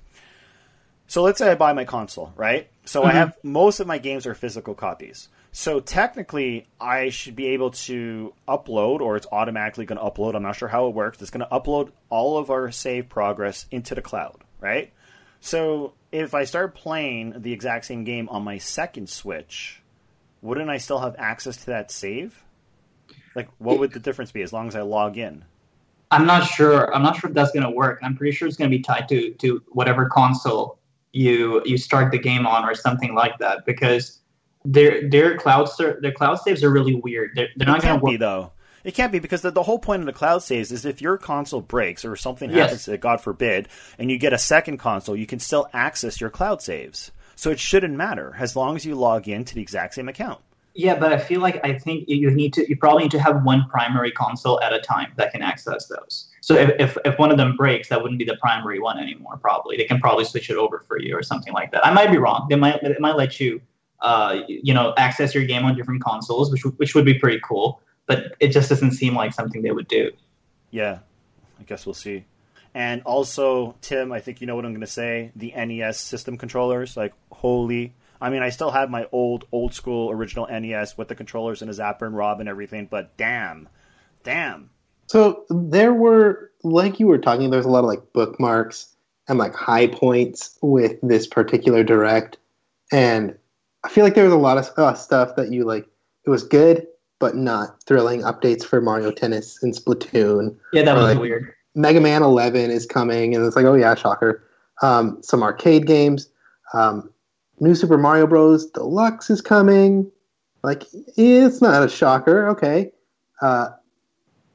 so let's say I buy my console, right? So I have most of my games are physical copies. So technically, I should be able to upload, or it's automatically going to upload. I'm not sure how it works. It's going to upload all of our save progress into the cloud, right? So if I start playing the exact same game on my second Switch, wouldn't I still have access to that save? Like, what would the difference be as long as I log in? I'm not sure. I'm not sure if that's going to work. I'm pretty sure it's going to be tied to whatever console you start the game on or something like that, because their cloud saves are really weird. They're not going to work. Though. It can't be, because the whole point of the cloud saves is if your console breaks or something happens to it, God forbid, and you get a second console, you can still access your cloud saves. So it shouldn't matter as long as you log in to the exact same account. Yeah, but I think you probably need to have one primary console at a time that can access those. So if one of them breaks, that wouldn't be the primary one anymore. Probably they can probably switch it over for you or something like that. I might be wrong. They might let you access your game on different consoles, which would be pretty cool. But it just doesn't seem like something they would do. Yeah, I guess we'll see. And also, Tim, I think you know what I'm going to say. The NES system controllers, like holy. I mean, I still have my old school original NES with the controllers and a zapper and Rob and everything, but damn. So there were, like you were talking, there's a lot of like bookmarks and like high points with this particular Direct, and I feel like there was a lot of stuff that you like. It was good, but not thrilling. Updates for Mario Tennis and Splatoon. Yeah, that was weird. Mega Man 11 is coming, and it's like, oh yeah, shocker. Some arcade games. New Super Mario Bros. Deluxe is coming. Like, it's not a shocker. Okay.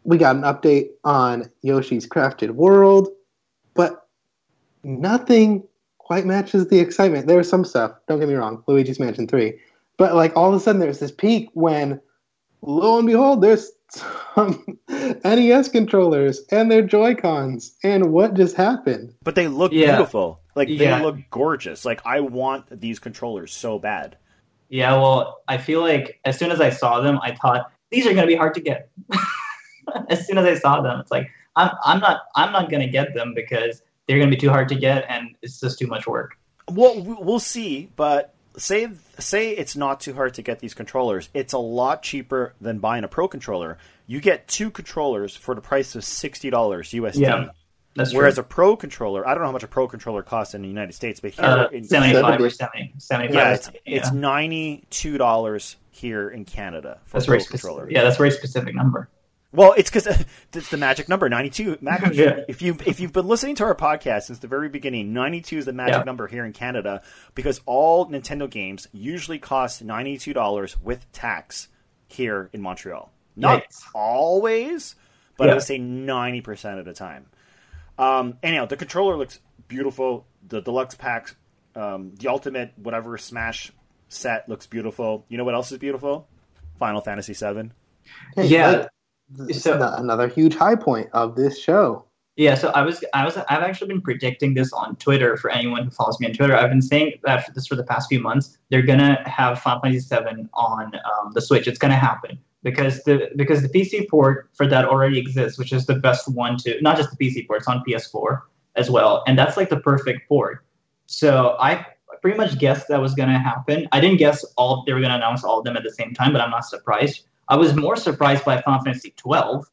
we got an update on Yoshi's Crafted World, but nothing quite matches the excitement. There was some stuff, don't get me wrong, Luigi's Mansion 3, but like all of a sudden there's this peak when, lo and behold, there's some NES controllers and their Joy-Cons, and what just happened? But they look beautiful. Like, they look gorgeous. Like, I want these controllers so bad. Yeah, well, I feel like as soon as I saw them, I thought, these are going to be hard to get. As soon as I saw them, it's like, I'm not going to get them because they're going to be too hard to get, and it's just too much work. Well, we'll see, but say it's not too hard to get these controllers. It's a lot cheaper than buying a Pro controller. You get 2 controllers for the price of $60 USD. Yeah, that's true. Whereas a Pro controller, I don't know how much a Pro controller costs in the United States, but here in 75 or 70. 75 it's $92 here in Canada for a Pro controller. Yeah, that's a very specific number. Well, it's because it's the magic number, 92. Yeah. If you've been listening to our podcast since the very beginning, 92 is the magic number here in Canada because all Nintendo games usually cost $92 with tax here in Montreal. Not always, but I would say 90% of the time. Anyhow, the controller looks beautiful. The deluxe packs, the ultimate whatever Smash set looks beautiful. You know what else is beautiful? Final Fantasy VII. Yeah. So another huge high point of this show. Yeah, so I've actually been predicting this on Twitter for anyone who follows me on Twitter. I've been saying that for the past few months. They're gonna have Final Fantasy VII on the Switch. It's gonna happen because the PC port for that already exists, which is the best one to not just the PC port. It's on PS4 as well, and that's like the perfect port. So I pretty much guessed that was gonna happen. I didn't guess they were gonna announce all of them at the same time, but I'm not surprised. I was more surprised by Final Fantasy 12.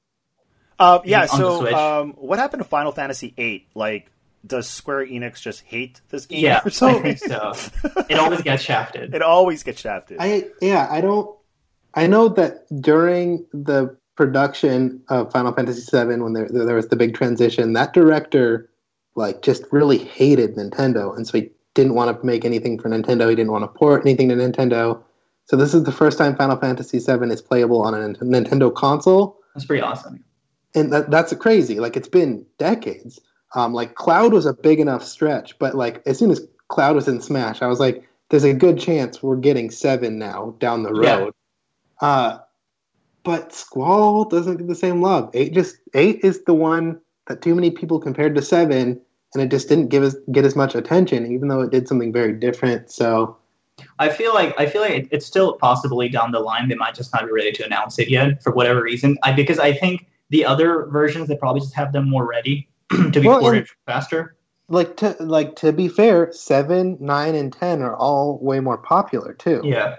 So what happened to Final Fantasy 8? Like, does Square Enix just hate this game? Yeah, I think so. It always gets shafted. I know that during the production of Final Fantasy VII, when there was the big transition, that director like just really hated Nintendo, and so he didn't want to make anything for Nintendo. He didn't want to port anything to Nintendo. So this is the first time Final Fantasy VII is playable on a Nintendo console. That's pretty awesome. And that's crazy. Like, it's been decades. Like, Cloud was a big enough stretch, but like as soon as Cloud was in Smash, I was like, there's a good chance we're getting 7 now down the road. Yeah. But Squall doesn't get the same love. 8 is the one that too many people compared to 7, and it just didn't get as much attention, even though it did something very different. So I feel like it's still possibly down the line. They might just not be ready to announce it yet for whatever reason. Because I think the other versions, they probably just have them more ready to be ported faster. To be fair, 7, 9, and 10 are all way more popular too. Yeah.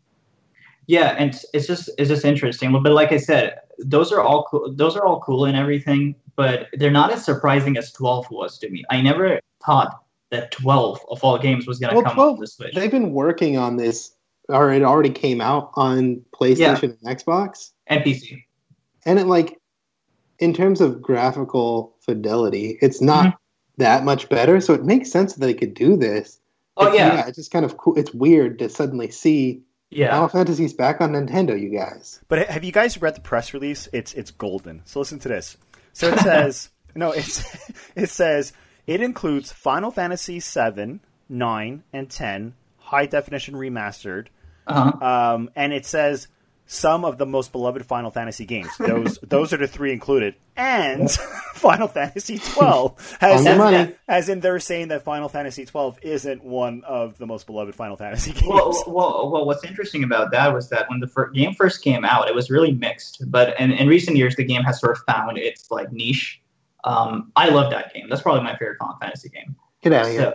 Yeah, and it's just interesting. But like I said, those are all cool and everything, but they're not as surprising as 12 was to me. I never thought that 12 of all games was going to come on the Switch. They've been working on this, or it already came out on PlayStation and Xbox. And PC. And it, in terms of graphical fidelity, it's not that much better, so it makes sense that they could do this. It's just kind of cool. It's weird to suddenly see Final Fantasy's back on Nintendo, you guys. But have you guys read the press release? It's golden. So listen to this. So it says, it says, it includes Final Fantasy 7, 9, and 10, high-definition remastered. And it says some of the most beloved Final Fantasy games. Those are the 3 included. And Final Fantasy 12. As in they're saying that Final Fantasy 12 isn't one of the most beloved Final Fantasy games. Well, what's interesting about that was that when the game first came out, it was really mixed. But in recent years, the game has sort of found its niche. I love that game. That's probably my favorite Final Fantasy game. Get out of here.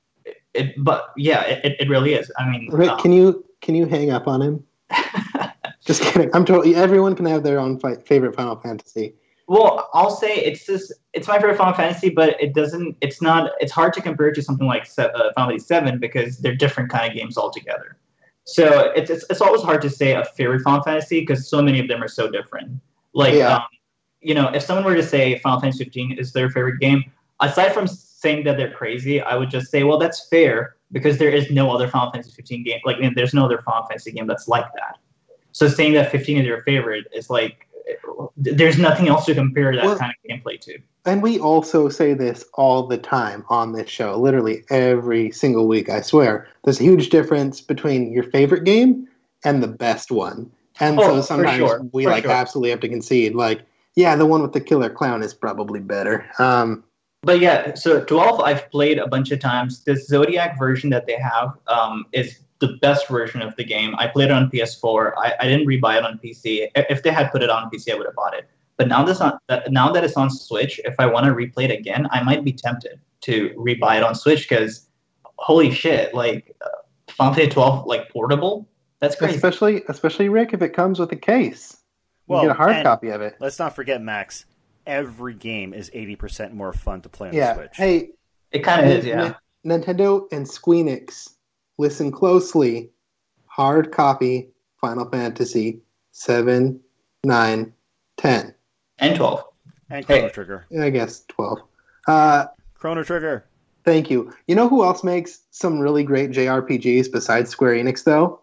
It really is. I mean, Rick, can you hang up on him? Just kidding. Everyone can have their own favorite Final Fantasy. Well, I'll say it's my favorite Final Fantasy, but it's hard to compare it to something like Final Fantasy 7 because they're different kind of games altogether. So it's always hard to say a favorite Final Fantasy because so many of them are so different. If someone were to say Final Fantasy 15 is their favorite game, aside from saying that they're crazy, I would just say, well, that's fair because there is no other Final Fantasy 15 game. There's no other Final Fantasy game that's like that. So saying that 15 is your favorite is there's nothing else to compare that kind of gameplay to. And we also say this all the time on this show, literally every single week, I swear. There's a huge difference between your favorite game and the best one. And so sometimes we absolutely have to concede, like, yeah, the one with the killer clown is probably better. But yeah, so 12 I've played a bunch of times. This Zodiac version that they have is the best version of the game. I played it on PS4. I didn't rebuy it on PC. If they had put it on PC, I would have bought it. But now that it's on Switch, if I want to replay it again, I might be tempted to rebuy it on Switch because, holy shit, like Final Fantasy 12 like portable. That's crazy. Especially Rick, if it comes with a case. You get a hard copy of it. Let's not forget, Max. Every game is 80% more fun to play on the Switch. Hey, it kind of is. Yeah. Nintendo and Squeenix, listen closely. Hard copy Final Fantasy 7, 9, 10. And 12. And Chrono Trigger. I guess 12. Chrono Trigger. Thank you. You know who else makes some really great JRPGs besides Square Enix, though?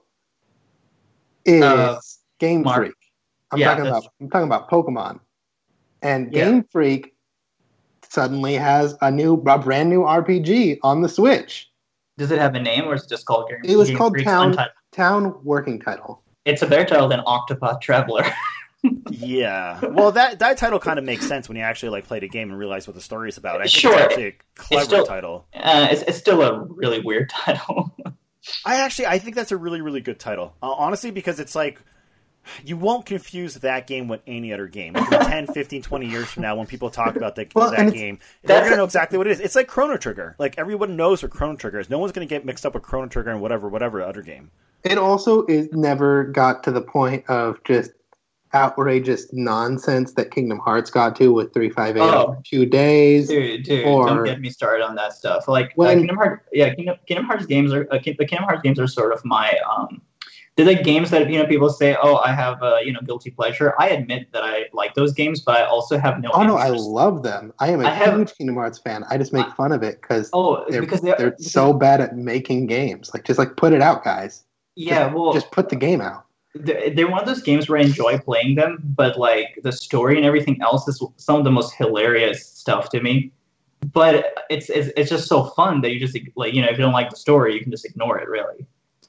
Is Game Freak. I'm talking about Pokemon. And Game Freak suddenly has a brand new RPG on the Switch. Does it have a name, or is it just called Game Freak? It was called Town working title. It's a better title than Octopath Traveler. Yeah. Well, that title kind of makes sense when you actually like play the game and realize what the story is about. I think it's actually a clever title. It's still a really weird title. I think that's a really, really good title. Honestly, because it's like, you won't confuse that game with any other game. Like 10, 15, 20 years from now, when people talk about that game, they're going to know exactly what it is. It's like Chrono Trigger. Like, everyone knows what Chrono Trigger is. No one's going to get mixed up with Chrono Trigger and whatever other game. It also never got to the point of just outrageous nonsense that Kingdom Hearts got to with 358 over 2 days. Dude, don't get me started on that stuff. Like Kingdom Hearts games are Kingdom Hearts games are sort of my they're like games that people say, oh, I have a guilty pleasure. I admit that I like those games, but I also have no. Oh no, I love them. I am a huge Kingdom Hearts fan. I just make fun of it because they're so bad at making games. Like, just like put it out, guys. Yeah, just put the game out. They're one of those games where I enjoy playing them, but like the story and everything else is some of the most hilarious stuff to me. But it's just so fun that you just like, if you don't like the story, you can just ignore it, really.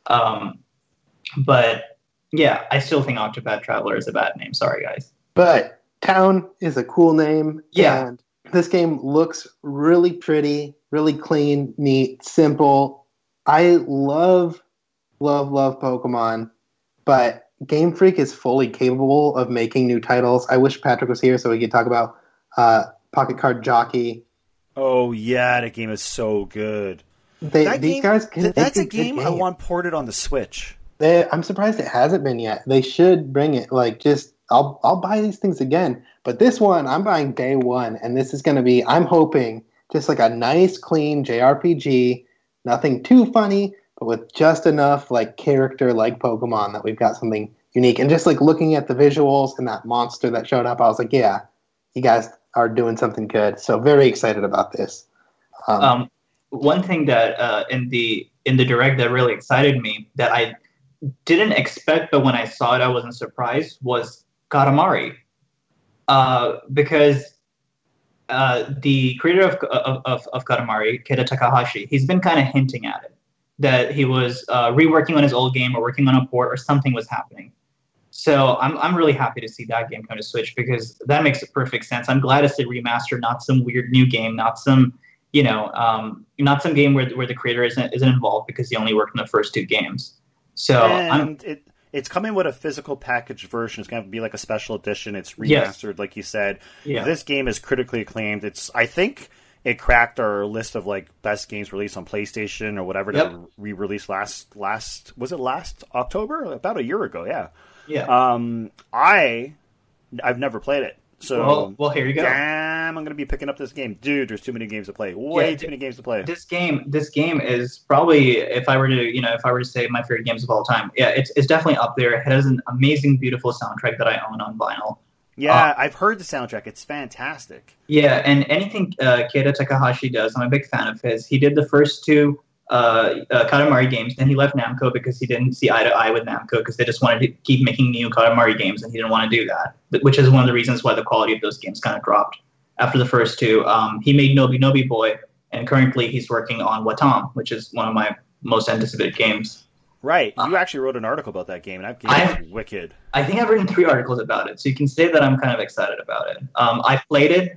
But yeah, I still think Octopath Traveler is a bad name. Sorry, guys. But Town is a cool name. Yeah. And this game looks really pretty, really clean, neat, simple. I love Pokemon. But Game Freak is fully capable of making new titles. I wish Patrick was here so we could talk about Pocket Card Jockey. Oh, yeah, that game is so good. That's a game I want ported on the Switch. I'm surprised it hasn't been yet. They should bring it. I'll buy these things again. But this one, I'm buying day one. And this is going to be, I'm hoping, just like a nice, clean JRPG. Nothing too funny, but with just enough character like Pokemon that we've got something unique. And just looking at the visuals and that monster that showed up, I was like, yeah, you guys are doing something good. So very excited about this. One thing that in the Direct that really excited me that I didn't expect, but when I saw it, I wasn't surprised, was Katamari. Because the creator of Katamari, Keita Takahashi, he's been kind of hinting at it, that he was reworking on his old game or working on a port or something was happening. So I'm really happy to see that game come to Switch because that makes perfect sense. I'm glad it's a remaster, not some weird new game, not some not some game where the creator isn't involved because he only worked on the first two games. So it's coming with a physical packaged version. It's going to be like a special edition. It's remastered, like you said. Yeah. This game is critically acclaimed. I think it cracked our list of best games released on PlayStation or whatever that we released last was it last October? About a year ago, yeah. Yeah. I've never played it. So well, here you go. Damn, I'm going to be picking up this game. Dude, there's too many games to play. Way too many games to play. This game is probably, if I were to say my favorite games of all time, it's definitely up there. It has an amazing, beautiful soundtrack that I own on vinyl. Yeah, I've heard the soundtrack. It's fantastic. Yeah, and anything Keita Takahashi does, I'm a big fan of his. He did the first two Katamari games. Then he left Namco because he didn't see eye to eye with Namco because they just wanted to keep making new Katamari games, and he didn't want to do that. Which is one of the reasons why the quality of those games kind of dropped after the first two. He made Nobi Nobi Boy, and currently he's working on Watam, which is one of my most anticipated games. Right. You actually wrote an article about that game, and that game is wicked. I think I've written 3 articles about it, so you can say that I'm kind of excited about it. I played it.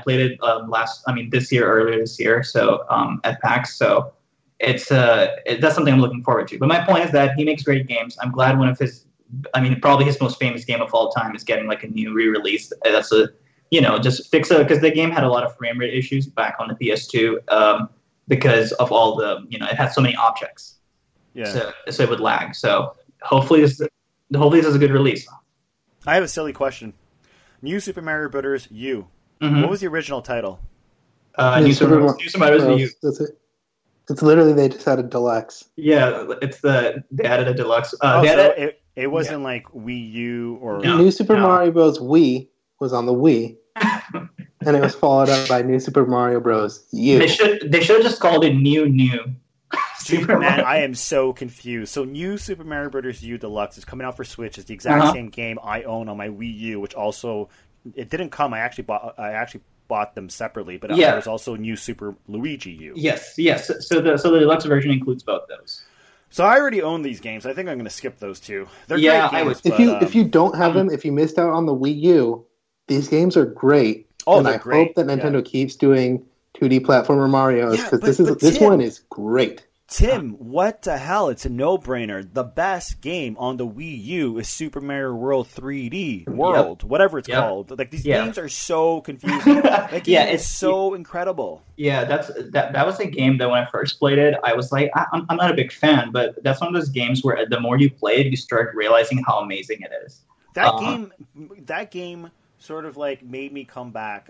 Earlier this year, so at PAX. So that's something I'm looking forward to. But my point is that he makes great games. I'm glad one of his, probably his most famous game of all time is getting like a new re-release. That's just fix it, because the game had a lot of frame rate issues back on the PS2 because of all it had so many objects. Yeah. So it would lag. So hopefully this is a good release. I have a silly question. New Super Mario Bros. U. Mm-hmm. What was the original title? New Super Mario Bros. U. That's it. It's literally they just added deluxe. Yeah, they added a deluxe. It wasn't like Wii U or New Super Mario Bros. Wii was on the Wii, and it was followed up by New Super Mario Bros. U. They should have just called it New. Man, I am so confused. So, New Super Mario Bros. U Deluxe is coming out for Switch. It's the exact same game I own on my Wii U, which also it didn't come. I actually bought them separately, but there's also New Super Luigi U. Yes. So the deluxe version includes both those. So I already own these games. I think I'm going to skip those two. They're great games. If you don't have them, if you missed out on the Wii U, these games are great. And I hope that Nintendo keeps doing 2D platformer Marios, because this one is great. Tim, what the hell? It's a no-brainer. The best game on the Wii U is Super Mario World 3D World, whatever it's called. Like, these games are so confusing. That game is so incredible. Yeah, that was a game that when I first played it, I was like, I'm not a big fan, but that's one of those games where the more you play it, you start realizing how amazing it is. That game sort of like made me come back.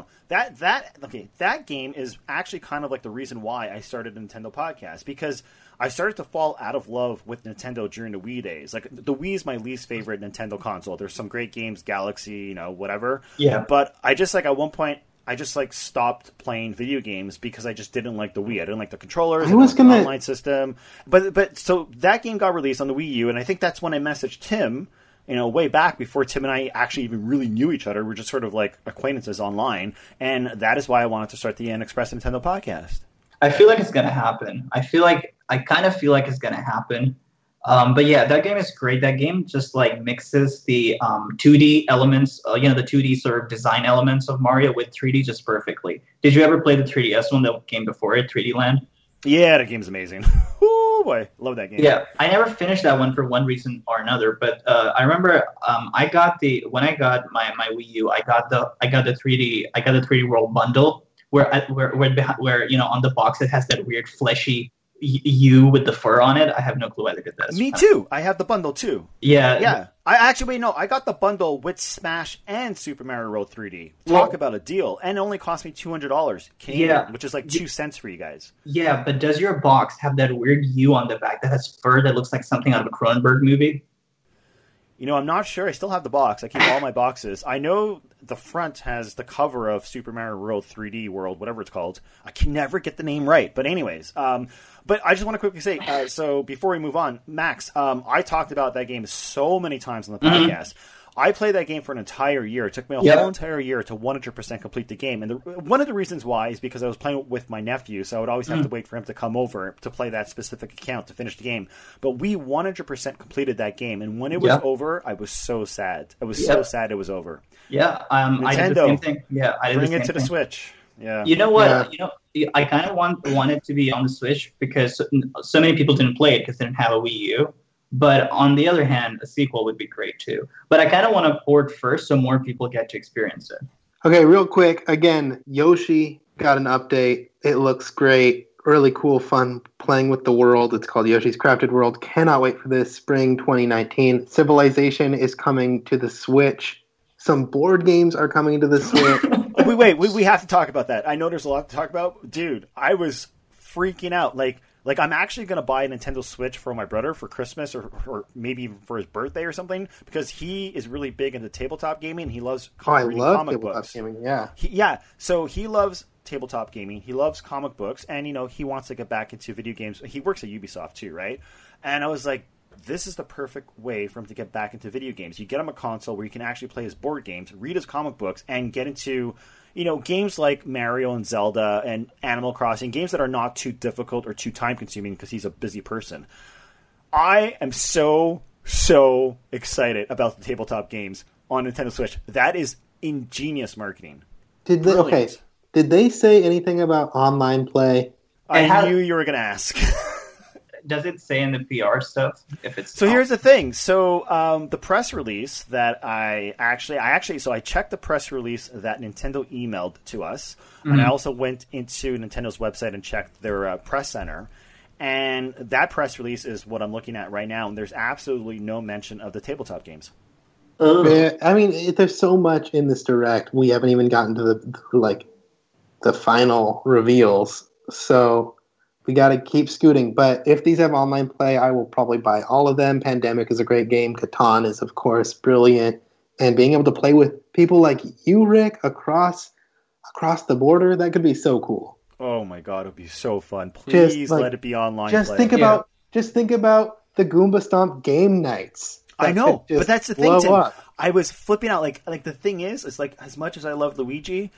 That game is actually kind of like the reason why I started a Nintendo podcast, because I started to fall out of love with Nintendo during the Wii days. Like, the Wii is my least favorite Nintendo console. There's some great games, Galaxy, whatever. Yeah. But I just at one point I just stopped playing video games because I just didn't like the Wii. I didn't like the controllers. The online system. But so that game got released on the Wii U, and I think that's when I messaged Tim. Way back before Tim and I actually even really knew each other. We're just sort of like acquaintances online. And that is why I wanted to start the NXpress Nintendo podcast. I feel like it's going to happen. I kind of feel like it's going to happen. But yeah, that game is great. That game just mixes the 2D elements, the 2D sort of design elements of Mario with 3D just perfectly. Did you ever play the 3DS one that came before it, 3D Land? Yeah, that game's amazing. Oh boy, love that game. Yeah, I never finished that one for one reason or another, but I remember when I got my Wii U, I got the 3D World bundle where on the box it has that weird fleshy U with the fur on it. I have no clue why they did that. Me too. I have the bundle too. Yeah. I got the bundle with Smash and Super Mario World 3D. Talk about a deal. And it only cost me $200 Canadian, which is like 2 cents for you guys. Yeah, but does your box have that weird U on the back that has fur that looks like something out of a Cronenberg movie? I'm not sure. I still have the box. I keep all my boxes. I know the front has the cover of Super Mario World 3D World, whatever it's called. I can never get the name right. But anyways, but I just want to quickly say, so before we move on, Max, I talked about that game so many times on the podcast. I played that game for an entire year. It took me a whole entire year to 100% complete the game. And one of the reasons why is because I was playing with my nephew, so I would always have to wait for him to come over to play that specific account to finish the game. But we 100% completed that game. And when it was over, I was so sad. I was so sad it was over. Yeah, Nintendo, I did the same thing. Yeah, I did bring the same it to the thing. Switch. Yeah. You know what? Yeah. I kind of want it to be on the Switch because so many people didn't play it because they didn't have a Wii U. But on the other hand, a sequel would be great too. But I kind of want to port first so more people get to experience it. Okay, real quick. Again, Yoshi got an update. It looks great. Really cool, fun, playing with the world. It's called Yoshi's Crafted World. Cannot wait for this. Spring 2019. Civilization is coming to the Switch. Some board games are coming to the Switch. Wait, we have to talk about that. I know there's a lot to talk about. Dude, I was freaking out. Like, I'm actually going to buy a Nintendo Switch for my brother for Christmas or maybe even for his birthday or something because he is really big into tabletop gaming and he loves reading comic books. Gaming, yeah. So he loves tabletop gaming. He loves comic books, and he wants to get back into video games. He works at Ubisoft too, right? And I was like, this is the perfect way for him to get back into video games. You get him a console where you can actually play his board games, read his comic books, and get into games like Mario and Zelda and Animal Crossing, games that are not too difficult or too time-consuming because he's a busy person. I am so excited about the tabletop games on Nintendo Switch. That is ingenious marketing. Did they say anything about online play? I knew you were going to ask. Does it say in the PR stuff if it's? So here's the thing. So the press release that I checked the press release that Nintendo emailed to us, and I also went into Nintendo's website and checked their press center. And that press release is what I'm looking at right now, and there's absolutely no mention of the tabletop games. I mean, there's so much in this direct. We haven't even gotten to the final reveals. So we got to keep scooting. But if these have online play, I will probably buy all of them. Pandemic is a great game. Catan is, of course, brilliant. And being able to play with people like you, Rick, across the border, that could be so cool. Oh my God, it would be so fun. Please let it be online play. Think about the Goomba Stomp game nights. I know, but that's the thing, Tim. I was flipping out. Like the thing is, it's like as much as I love Luigi,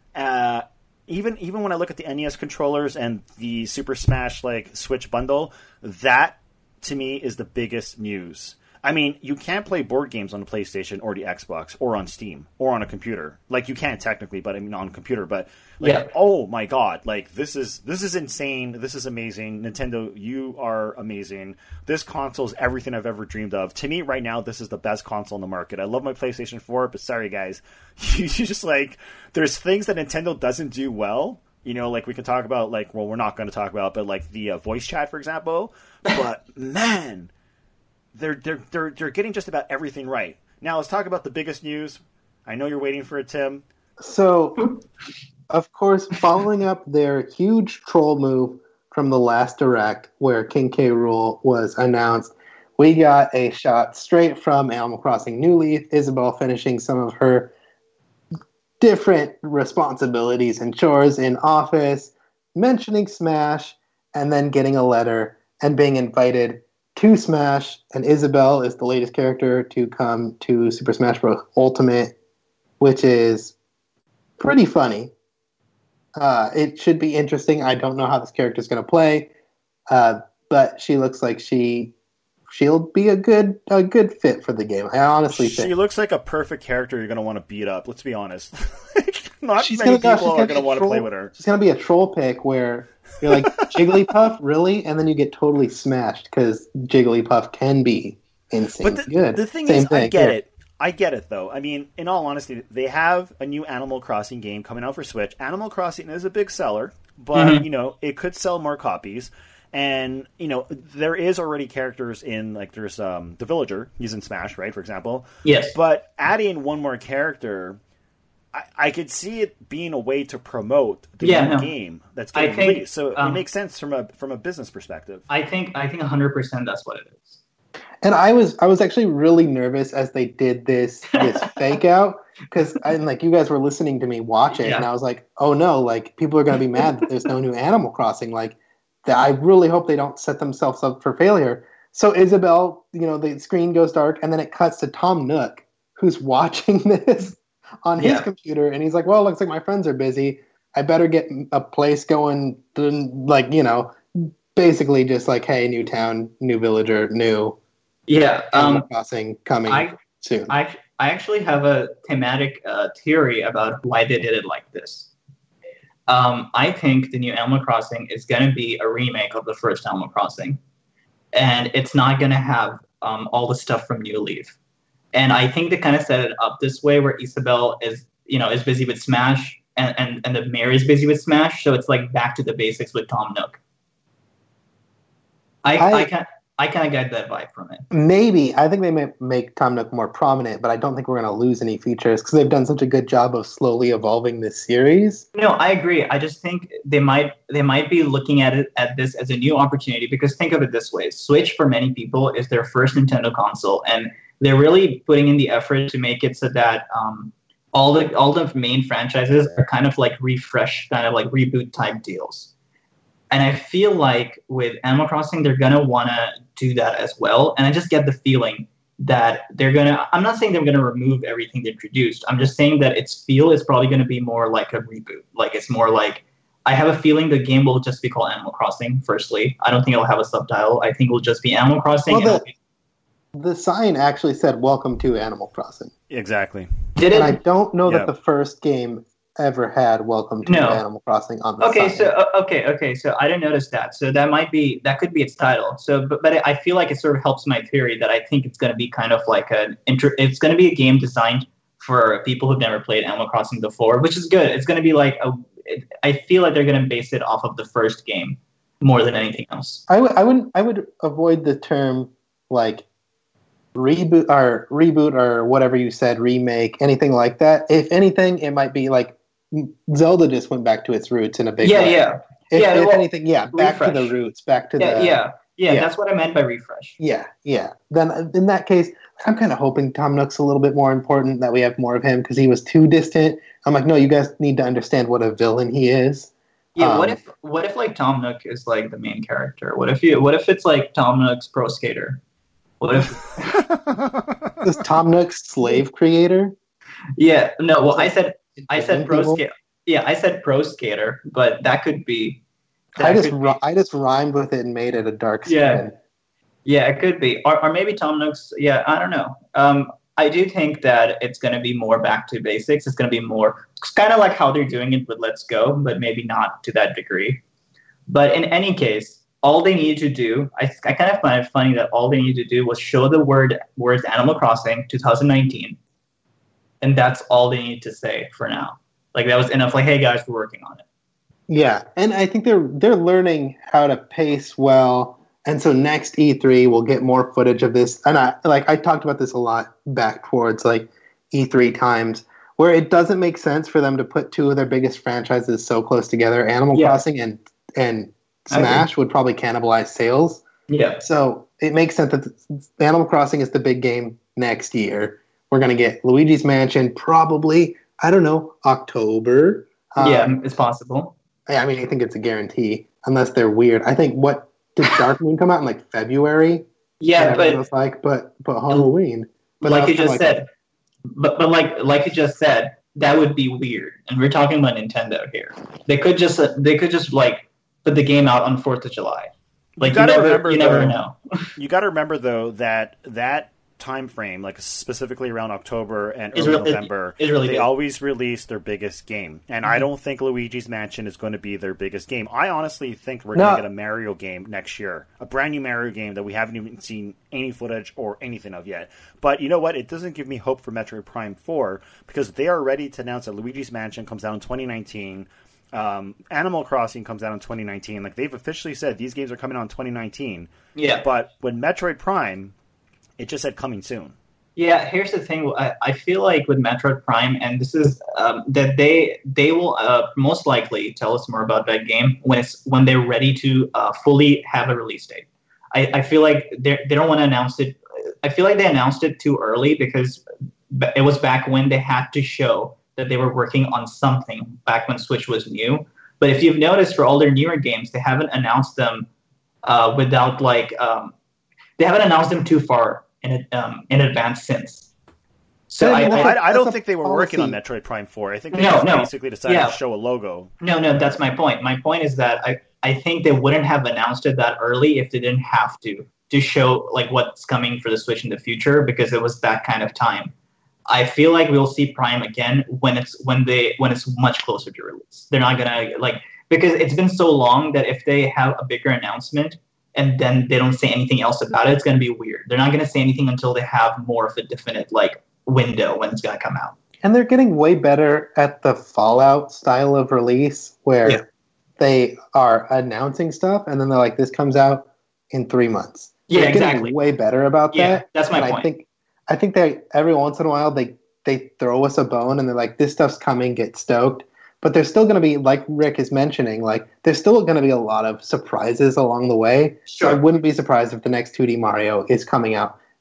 even when I look at the NES controllers and the Super Smash Switch bundle, that to me is the biggest news. I mean, you can't play board games on the PlayStation or the Xbox or on Steam or on a computer. Like you can technically, but I mean on a computer. But oh my God, this is insane. This is amazing. Nintendo, you are amazing. This console is everything I've ever dreamed of. To me, right now, this is the best console in the market. I love my PlayStation 4, but sorry guys, you just there's things that Nintendo doesn't do well. We can talk about we're not going to talk about, but the voice chat, for example. But man. They're getting just about everything right. Now let's talk about the biggest news. I know you're waiting for it, Tim. So, of course, following up their huge troll move from the last Direct where King K. Rool was announced, we got a shot straight from Animal Crossing New Leaf, Isabelle finishing some of her different responsibilities and chores in office, mentioning Smash, and then getting a letter and being invited to Smash, and Isabelle is the latest character to come to Super Smash Bros. Ultimate, which is pretty funny. It should be interesting. I don't know how this character is going to play, but she looks like she'll be a good fit for the game. I honestly think she looks like a perfect character you're going to want to beat up. Let's be honest. Not many people are going to want to play with her. She's going to be a troll pick where you're like, Jigglypuff, really? And then you get totally smashed because Jigglypuff can be insane good. The thing is, I get it, though. I mean, in all honesty, they have a new Animal Crossing game coming out for Switch. Animal Crossing is a big seller, but, it could sell more copies. And, there is already characters in, there's the Villager. He's in Smash, right, for example? Yes. But adding one more character, I could see it being a way to promote the new game that's going to release. So it makes sense from a business perspective. I think 100% that's what it is. And I was actually really nervous as they did this fake out because you guys were listening to me watch it, and I was like, oh no, people are going to be mad that there's no new Animal Crossing. I really hope they don't set themselves up for failure. So Isabelle, the screen goes dark, and then it cuts to Tom Nook, who's watching this on his computer, and he's like, well, it looks like my friends are busy. I better get a place going, basically just hey, new town, new villager, new Animal Crossing coming soon. I actually have a thematic theory about why they did it like this. I think the new Animal Crossing is going to be a remake of the first Animal Crossing, and it's not going to have all the stuff from New Leaf. And I think they kind of set it up this way where Isabelle is busy with Smash and the mayor is busy with Smash. So it's back to the basics with Tom Nook. I kind of get that vibe from it. Maybe. I think they may make Tom Nook more prominent, but I don't think we're going to lose any features because they've done such a good job of slowly evolving this series. No, I agree. I just think they might be looking at this as a new opportunity because think of it this way. Switch, for many people, is their first Nintendo console, and they're really putting in the effort to make it so that all the main franchises are kind of like refresh, kind of like reboot type deals. And I feel like with Animal Crossing, they're gonna wanna do that as well. And I just get the feeling that they're gonna. I'm not saying they're gonna remove everything they introduced. I'm just saying that its feel is probably gonna be more like a reboot. Like it's more like I have a feeling the game will just be called Animal Crossing. Firstly, I don't think it'll have a subtitle. I think it'll just be Animal Crossing. Well, the sign actually said "Welcome to Animal Crossing." Exactly. Did it? And I don't know that the first game ever had "Welcome to Animal Crossing" on the sign. So I didn't notice that. So that could be its title. So, but I feel like it sort of helps my theory that I think it's going to be kind of like it's going to be a game designed for people who've never played Animal Crossing before, which is good. It's going to be like I feel like they're going to base it off of the first game more than anything else. I would avoid the term like reboot or whatever you said, remake, anything like that. If anything, it might be like Zelda just went back to its roots in a big way. If anything, back to the roots, back to that's what I meant by refresh. Yeah. Then in that case, I'm kind of hoping Tom Nook's a little bit more important, that we have more of him, because he was too distant. I'm like, no, you guys need to understand what a villain he is. Yeah, what if like Tom Nook is like the main character? What if it's like Tom Nook's Pro Skater? What if is Tom Nook's slave creator? Yeah, no. Well, I said Pro Skater. Yeah, I said Pro Skater, but that could be. I just rhymed with it and made it a dark skin. Yeah, it could be, or maybe Tom Nook's. Yeah, I don't know. I do think that it's going to be more back to basics. It's going to be more. It's kind of like how they're doing it with Let's Go, but maybe not to that degree. But in any case, all they needed to do, I kind of find it funny that all they needed to do was show the words Animal Crossing 2019. And that's all they need to say for now. Like, that was enough. Like, hey, guys, we're working on it. Yeah, and I think they're learning how to pace well. And so next E3, we'll get more footage of this. And I talked about this a lot back towards, like, E3 times, where it doesn't make sense for them to put two of their biggest franchises so close together. Animal Crossing and Smash would probably cannibalize sales. Yeah. So it makes sense that Animal Crossing is the big game next year. We're going to get Luigi's Mansion probably, I don't know, October. It's possible. I mean, I think it's a guarantee, unless they're weird. I think did Dark Moon come out in like February? Yeah, but Halloween. But like you just said, but like you just said, that would be weird. And we're talking about Nintendo here. They could just like put the game out on 4th of July. Like you never know. You got to remember though that time frame, like specifically around October and early November, they always release their biggest game. And I don't think Luigi's Mansion is going to be their biggest game. I honestly think we're going to get a Mario game next year. A brand new Mario game that we haven't even seen any footage or anything of yet. But you know what? It doesn't give me hope for Metroid Prime 4 because they are ready to announce that Luigi's Mansion comes out in 2019. Animal Crossing comes out in 2019. Like, they've officially said these games are coming out in 2019. Yeah. But when Metroid Prime, it just said coming soon. Yeah, here's the thing. I feel like with Metroid Prime, and this is that they will most likely tell us more about that game when they're ready to fully have a release date. I feel like they don't want to announce it. I feel like they announced it too early because it was back when they had to show that they were working on something back when Switch was new. But if you've noticed, for all their newer games, they haven't announced them without they haven't announced them too far in advance since. So I don't think they were working on Metroid Prime 4. I think they basically decided to show a logo. No, that's my point. My point is that I think they wouldn't have announced it that early if they didn't have to show like what's coming for the Switch in the future, because it was that kind of time. I feel like we'll see Prime again when it's much closer to release. They're not gonna because it's been so long that if they have a bigger announcement and then they don't say anything else about it, it's gonna be weird. They're not gonna say anything until they have more of a definite window when it's gonna come out. And they're getting way better at the Fallout style of release, where they are announcing stuff and then they're like, "This comes out in 3 months." They're exactly. Getting way better about that. Yeah, that's my point. I think that every once in a while they throw us a bone and they're like, this stuff's coming, get stoked. But there's still going to be, like Rick is mentioning, there's still going to be a lot of surprises along the way. Sure. So I wouldn't be surprised if the next 2D Mario is coming out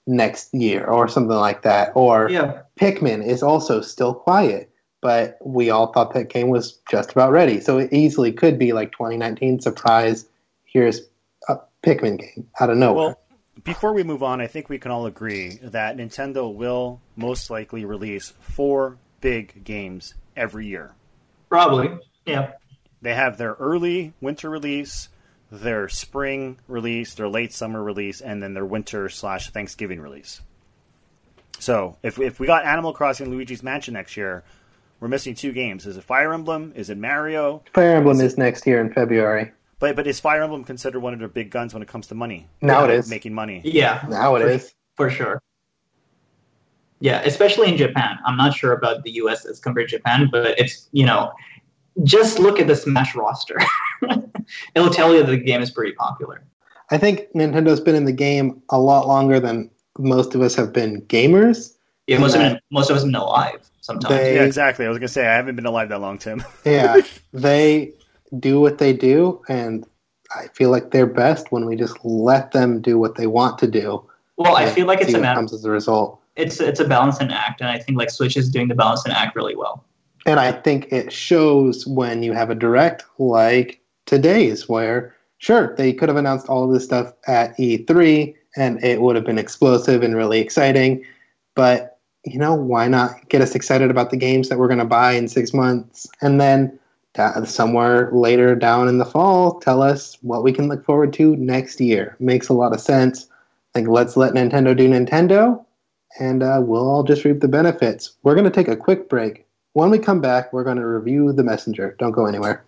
next year or something like that. Or Pikmin is also still quiet, but we all thought that game was just about ready. So it easily could be like 2019 surprise. Here's a Pikmin game out of nowhere. Well, before we move on, I think we can all agree that Nintendo will most likely release 4 big games every year. Probably, yeah. They have their early winter release, their spring release, their late summer release, and then their winter/Thanksgiving release. So if we got Animal Crossing Luigi's Mansion next year, we're missing 2 games. Is it Fire Emblem? Is it Mario? Fire Emblem is next year in February. But is Fire Emblem considered one of their big guns when it comes to money? Now it is. Making money. Yeah. Now it is. For sure. Yeah, especially in Japan. I'm not sure about the US as compared to Japan, but it's, just look at the Smash roster. It'll tell you that the game is pretty popular. I think Nintendo's been in the game a lot longer than most of us have been gamers. Yeah, most of us have been alive sometimes. Yeah, exactly. I was going to say, I haven't been alive that long, Tim. Yeah, they do what they do, and I feel like they're best when we just let them do what they want to do. Well, I feel like it's comes as a result. It's a balancing act, and I think like Switch is doing the balancing act really well. And I think it shows when you have a direct like today's, where sure they could have announced all of this stuff at E3, and it would have been explosive and really exciting, but why not get us excited about the games that we're going to buy in 6 months, and then somewhere later down in the fall, tell us what we can look forward to next year. Makes a lot of sense. I think let's let Nintendo do Nintendo, and we'll all just reap the benefits. We're going to take a quick break. When we come back, we're going to review The Messenger. Don't go anywhere.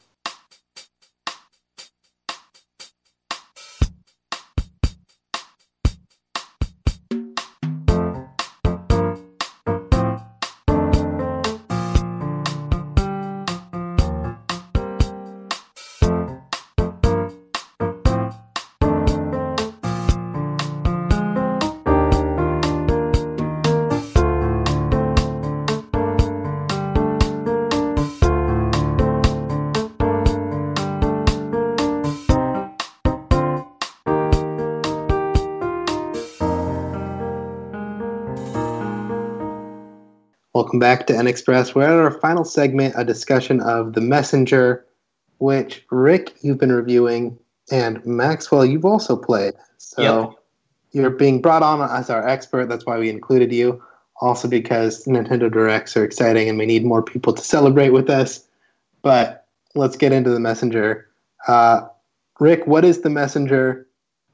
Welcome back to NExpress. We're at our final segment, a discussion of The Messenger, which, Rick, you've been reviewing, and Maxwell, you've also played. So You're being brought on as our expert. That's why we included you. Also because Nintendo Directs are exciting and we need more people to celebrate with us. But let's get into The Messenger. Rick, what is The Messenger?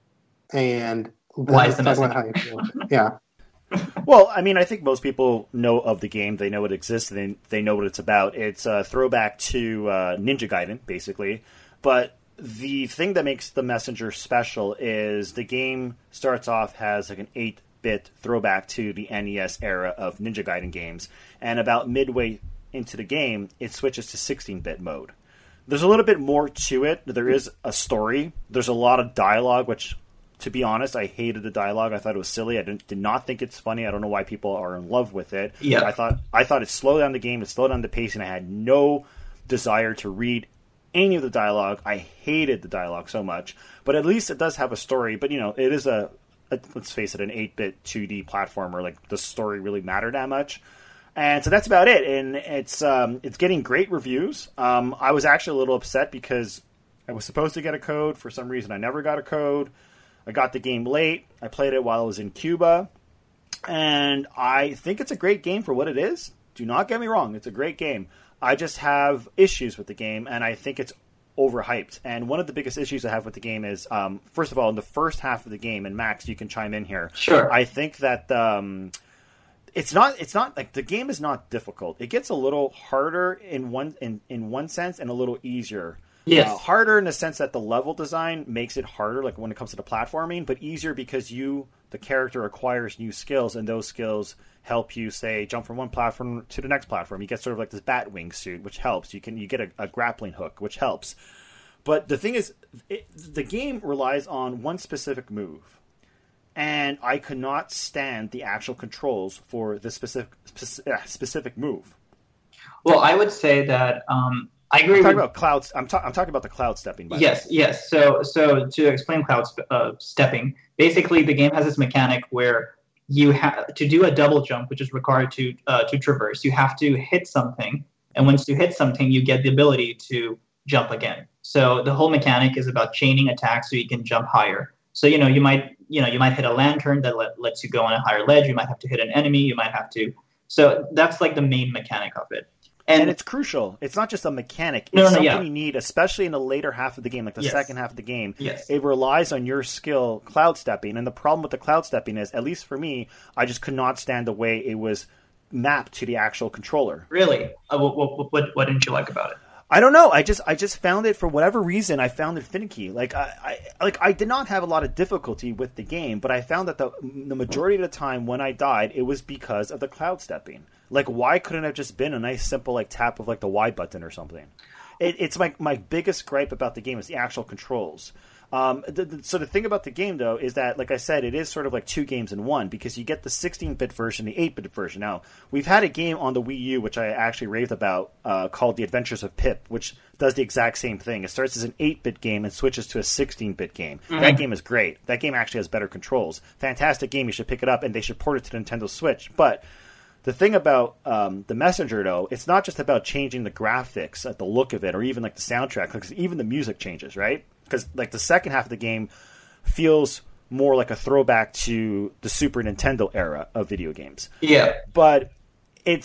And why is The Messenger? How you feel. Yeah. Well, I mean, I think most people know of the game. They know it exists. They know what it's about. It's a throwback to Ninja Gaiden, basically. But the thing that makes The Messenger special is the game starts off as like an 8-bit throwback to the NES era of Ninja Gaiden games. And about midway into the game, it switches to 16-bit mode. There's a little bit more to it. There is a story. There's a lot of dialogue, which... To be honest, I hated the dialogue. I thought it was silly. I did not think it's funny. I don't know why people are in love with it. Yeah. I thought it slowed down the game. It slowed down the pace, and I had no desire to read any of the dialogue. I hated the dialogue so much. But at least it does have a story. But, it is let's face it, an 8-bit 2D platformer. Like, the story really mattered that much. And so that's about it. And it's getting great reviews. I was actually a little upset because I was supposed to get a code. For some reason, I never got a code. I got the game late. I played it while I was in Cuba. And I think it's a great game for what it is. Do not get me wrong. It's a great game. I just have issues with the game, and I think it's overhyped. And one of the biggest issues I have with the game is, first of all, in the first half of the game, and Max, you can chime in here. Sure. I think that it's not like the game is not difficult. It gets a little harder in one sense and a little easier. Yes. Harder in the sense that the level design makes it harder, like when it comes to the platforming, but easier because the character acquires new skills, and those skills help you, say, jump from one platform to the next platform. You get sort of like this Batwing suit, which helps. You get a grappling hook, which helps. But the thing is, the game relies on one specific move, and I could not stand the actual controls for the specific move. Well, I would say that. I agree. I'm talking about clouds. I'm talking about the cloud stepping. Yes. So to explain cloud stepping, basically the game has this mechanic where you have to do a double jump, which is required to traverse. You have to hit something, and once you hit something, you get the ability to jump again. So the whole mechanic is about chaining attacks so you can jump higher. So you might hit a lantern that lets you go on a higher ledge. You might have to hit an enemy. You might have to. So that's like the main mechanic of it. And it's crucial. It's not just a mechanic. It's something you need, especially in the later half of the game, like the second half of the game. Yes. It relies on your skill cloud stepping. And the problem with the cloud stepping is, at least for me, I just could not stand the way it was mapped to the actual controller. Really? What didn't you like about it? I don't know. I just found it, for whatever reason, I found it finicky. Like I did not have a lot of difficulty with the game, but I found that the majority of the time when I died, it was because of the cloud stepping. Like, why couldn't it have just been a nice simple like tap of like the Y button or something? It's my biggest gripe about the game is the actual controls. So the thing about the game, though, is that, like I said, it is sort of like two games in one, because you get the 16-bit version, the 8-bit version. Now, we've had a game on the Wii U, which I actually raved about, called The Adventures of Pip, which does the exact same thing. It starts as an 8-bit game and switches to a 16-bit game. Mm-hmm. That game is great. That game actually has better controls. Fantastic game. You should pick it up, and they should port it to Nintendo Switch. But the thing about the Messenger, though, it's not just about changing the graphics, the look of it, or even like the soundtrack, because even the music changes, right? Because like the second half of the game feels more like a throwback to the Super Nintendo era of video games. Yeah, but it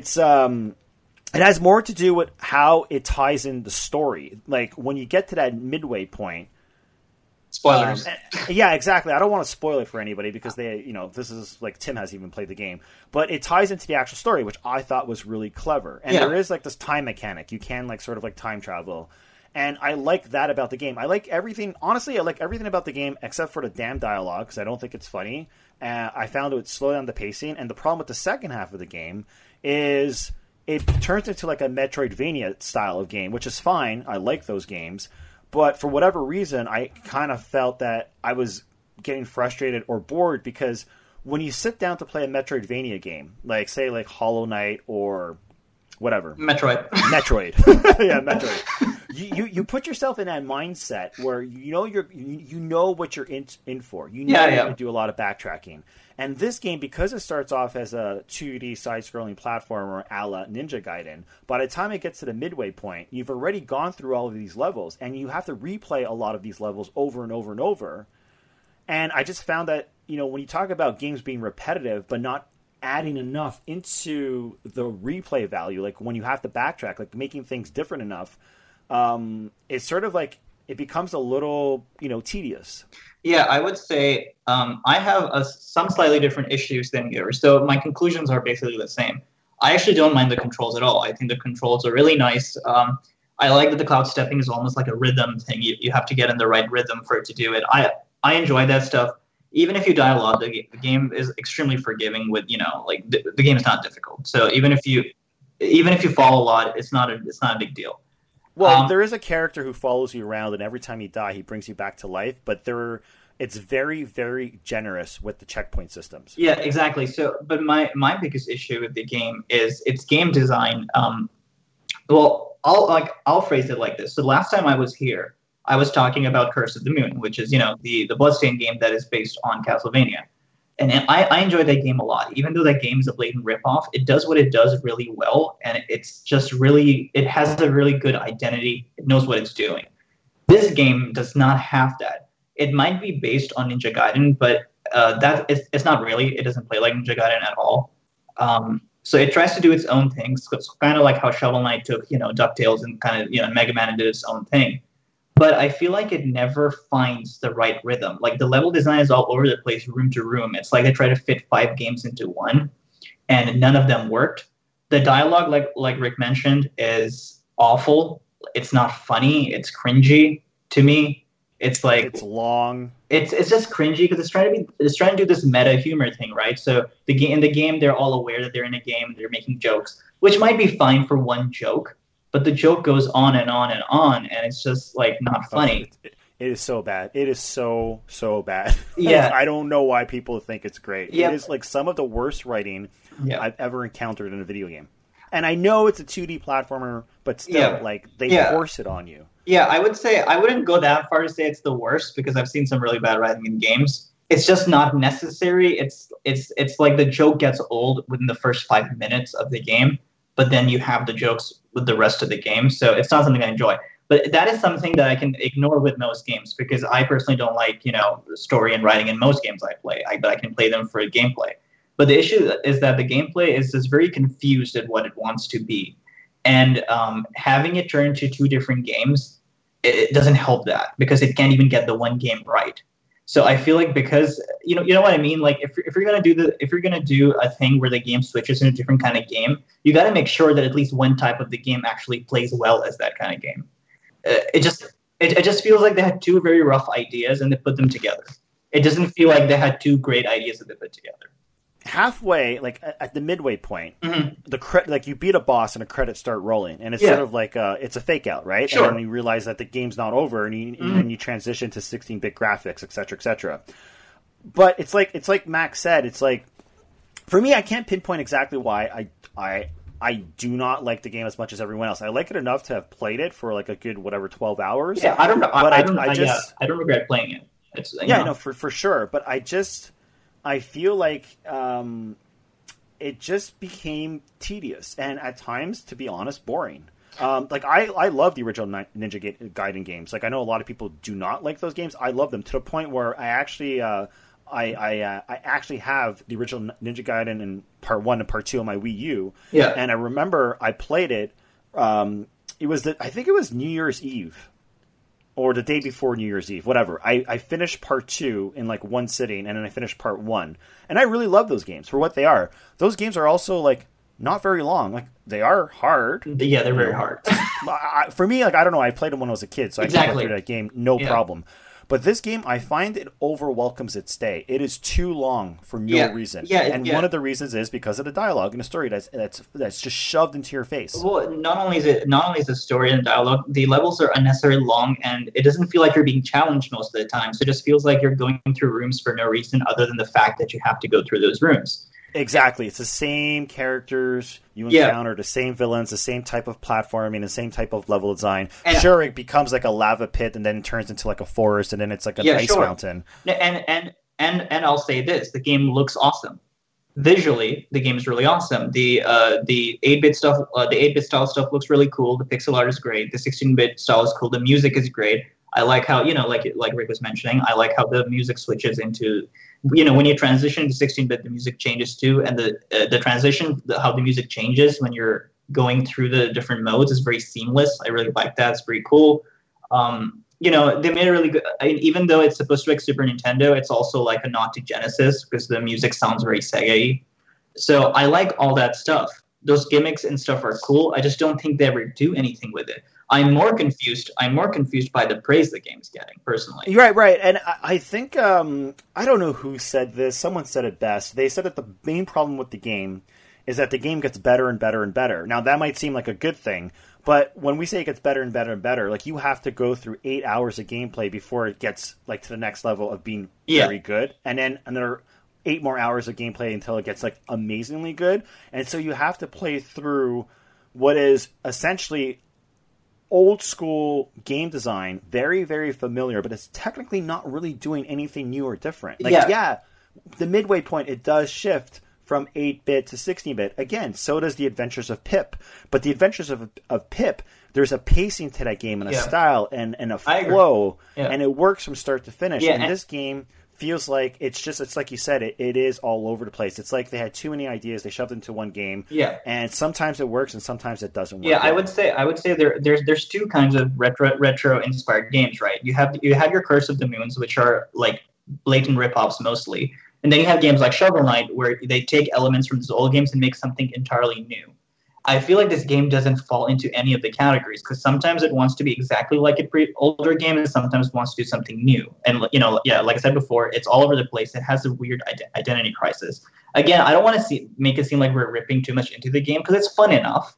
has more to do with how it ties in the story. Like when you get to that midway point. Spoilers. Yeah, exactly. I don't want to spoil it for anybody because this is like Tim hasn't even played the game, but it ties into the actual story, which I thought was really clever. And there is like this time mechanic. You can like sort of like time travel. And I like that about the game. I like everything. Honestly, I like everything about the game except for the damn dialogue, because I don't think it's funny. I found it would slow down the pacing. And the problem with the second half of the game is it turns into like a Metroidvania style of game, which is fine. I like those games. But for whatever reason, I kind of felt that I was getting frustrated or bored, because when you sit down to play a Metroidvania game, like say like Hollow Knight or whatever. Metroid. Yeah, Metroid. You put yourself in that mindset where you know what you're in for. You know you're going to do a lot of backtracking. And this game, because it starts off as a 2D side-scrolling platformer a la Ninja Gaiden, by the time it gets to the midway point, you've already gone through all of these levels, and you have to replay a lot of these levels over and over and over. And I just found that, when you talk about games being repetitive but not adding enough into the replay value, like when you have to backtrack, like making things different enough, it's sort of like it becomes a little, tedious. Yeah, I would say I have some slightly different issues than yours. So my conclusions are basically the same. I actually don't mind the controls at all. I think the controls are really nice. I like that the cloud stepping is almost like a rhythm thing. You have to get in the right rhythm for it to do it. I enjoy that stuff. Even if you die a lot, the game is extremely forgiving. With the game is not difficult. So even if you fall a lot, it's not a big deal. Well, there is a character who follows you around, and every time you die, he brings you back to life. But it's very, very generous with the checkpoint systems. Yeah, exactly. So, but my biggest issue with the game is its game design. Well, I'll phrase it like this. So last time I was here, I was talking about Curse of the Moon, which is the Bloodstained game that is based on Castlevania. And I enjoy that game a lot. Even though that game is a blatant ripoff, it does what it does really well, and it's just really, it has a really good identity. It knows what it's doing. This game does not have that. It might be based on Ninja Gaiden, but it's not really. It doesn't play like Ninja Gaiden at all. So it tries to do its own things. So it's kind of like how Shovel Knight took DuckTales and kind of Mega Man and did its own thing. But I feel like it never finds the right rhythm. Like the level design is all over the place, room to room. It's like they try to fit 5 games into one, and none of them worked. The dialogue, like Rick mentioned, is awful. It's not funny. It's cringy to me. It's like it's long. It's just cringy because it's trying to do this meta humor thing, right? So in the game, they're all aware that they're in a game and they're making jokes, which might be fine for one joke. But the joke goes on and on and on, and it's just like not funny. It is so bad. It is so bad. Yeah, I don't know why people think it's great. Yep. It is like some of the worst writing I've ever encountered in a video game. And I know it's a 2D platformer, but still, like they force it on you. Yeah, I would say I wouldn't go that far to say it's the worst because I've seen some really bad writing in games. it's just not necessary. It's like the joke gets old within the first 5 minutes of the game, but then you have the jokes with the rest of the game. So it's not something I enjoy. But that is something that I can ignore with most games because I personally don't like, story and writing in most games I play. But I can play them for gameplay. But the issue is that the gameplay is just very confused at what it wants to be. And having it turn into two different games, it doesn't help that because it can't even get the one game right. So I feel like because you know what I mean. Like if you're gonna do a thing where the game switches into a different kind of game, you got to make sure that at least one type of the game actually plays well as that kind of game. It just feels like they had two very rough ideas and they put them together. It doesn't feel like they had two great ideas that they put together. Halfway, like at the midway point, mm-hmm. Like you beat a boss and the credits start rolling, and it's sort of like it's a fake out, right? Sure. And then you realize that the game's not over, and then you transition to 16-bit graphics, et cetera, et cetera. But it's like Max said, it's like for me, I can't pinpoint exactly why I do not like the game as much as everyone else. I like it enough to have played it for like a good 12 hours. Yeah, I don't know. But I don't regret playing it. It's no, for sure. But I feel like it just became tedious and at times, to be honest, boring. Like I love the original Ninja Gaiden games. Like I know a lot of people do not like those games. I love them to the point where I actually I actually have the original Ninja Gaiden in Part 1 and Part 2 on my Wii U. Yeah. And I remember I played it. I think it was New Year's Eve. Or the day before New Year's Eve, whatever. I finished Part 2 in like one sitting, and then I finished Part 1. And I really love those games for what they are. Those games are also like not very long. Like they are hard. Yeah, they're very hard. For me, like I don't know, I played them when I was a kid, so I can play that game no problem. But this game, I find it over-welcomes its stay. It is too long for no reason. And one of the reasons is because of the dialogue and the story that's just shoved into your face. Well, not only is the story and the dialogue, the levels are unnecessarily long, and it doesn't feel like you're being challenged most of the time. So it just feels like you're going through rooms for no reason other than the fact that you have to go through those rooms. Exactly. It's the same characters you encounter, the same villains, the same type of platforming, the same type of level design. And sure, it becomes like a lava pit and then it turns into like a forest and then it's like an ice mountain. And I'll say this, the game looks awesome. Visually, the game is really awesome. The 8-bit stuff, the 8-bit style stuff looks really cool. The pixel art is great. The 16-bit style is cool. The music is great. I like how, like Rick was mentioning, I like how the music switches into, when you transition to 16-bit, the music changes too. And the transition, how the music changes when you're going through the different modes is very seamless. I really like that. It's pretty cool. They made a really good, even though it's supposed to be like Super Nintendo, it's also like a nod to Genesis because the music sounds very Sega-y. So I like all that stuff. Those gimmicks and stuff are cool. I just don't think they ever do anything with it. I'm more confused by the praise the game's getting, personally. Right. And I think, I don't know who said this. Someone said it best. They said that the main problem with the game is that the game gets better and better and better. Now, that might seem like a good thing, but when we say it gets better and better and better, like you have to go through 8 hours of gameplay before it gets like to the next level of being very good. And then another 8 more hours of gameplay until it gets like amazingly good. And so you have to play through what is essentially old school game design, very, very familiar, but it's technically not really doing anything new or different. Like, the midway point, it does shift from 8-bit to 16-bit. Again, so does the Adventures of Pip. But the Adventures of Pip, there's a pacing to that game and a style and a flow, and it works from start to finish. And this game feels like it's like you said, it is all over the place. It's like they had too many ideas, they shoved into one game. Yeah. And sometimes it works and sometimes it doesn't work. Yeah, I would say there's two kinds of retro inspired games, right? You have your Curse of the Moons, which are like blatant rip-offs mostly. And then you have games like Shovel Knight where they take elements from these old games and make something entirely new. I feel like this game doesn't fall into any of the categories because sometimes it wants to be exactly like an older game and sometimes wants to do something new. And, like I said before, it's all over the place. It has a weird identity crisis. Again, I don't want to make it seem like we're ripping too much into the game because it's fun enough.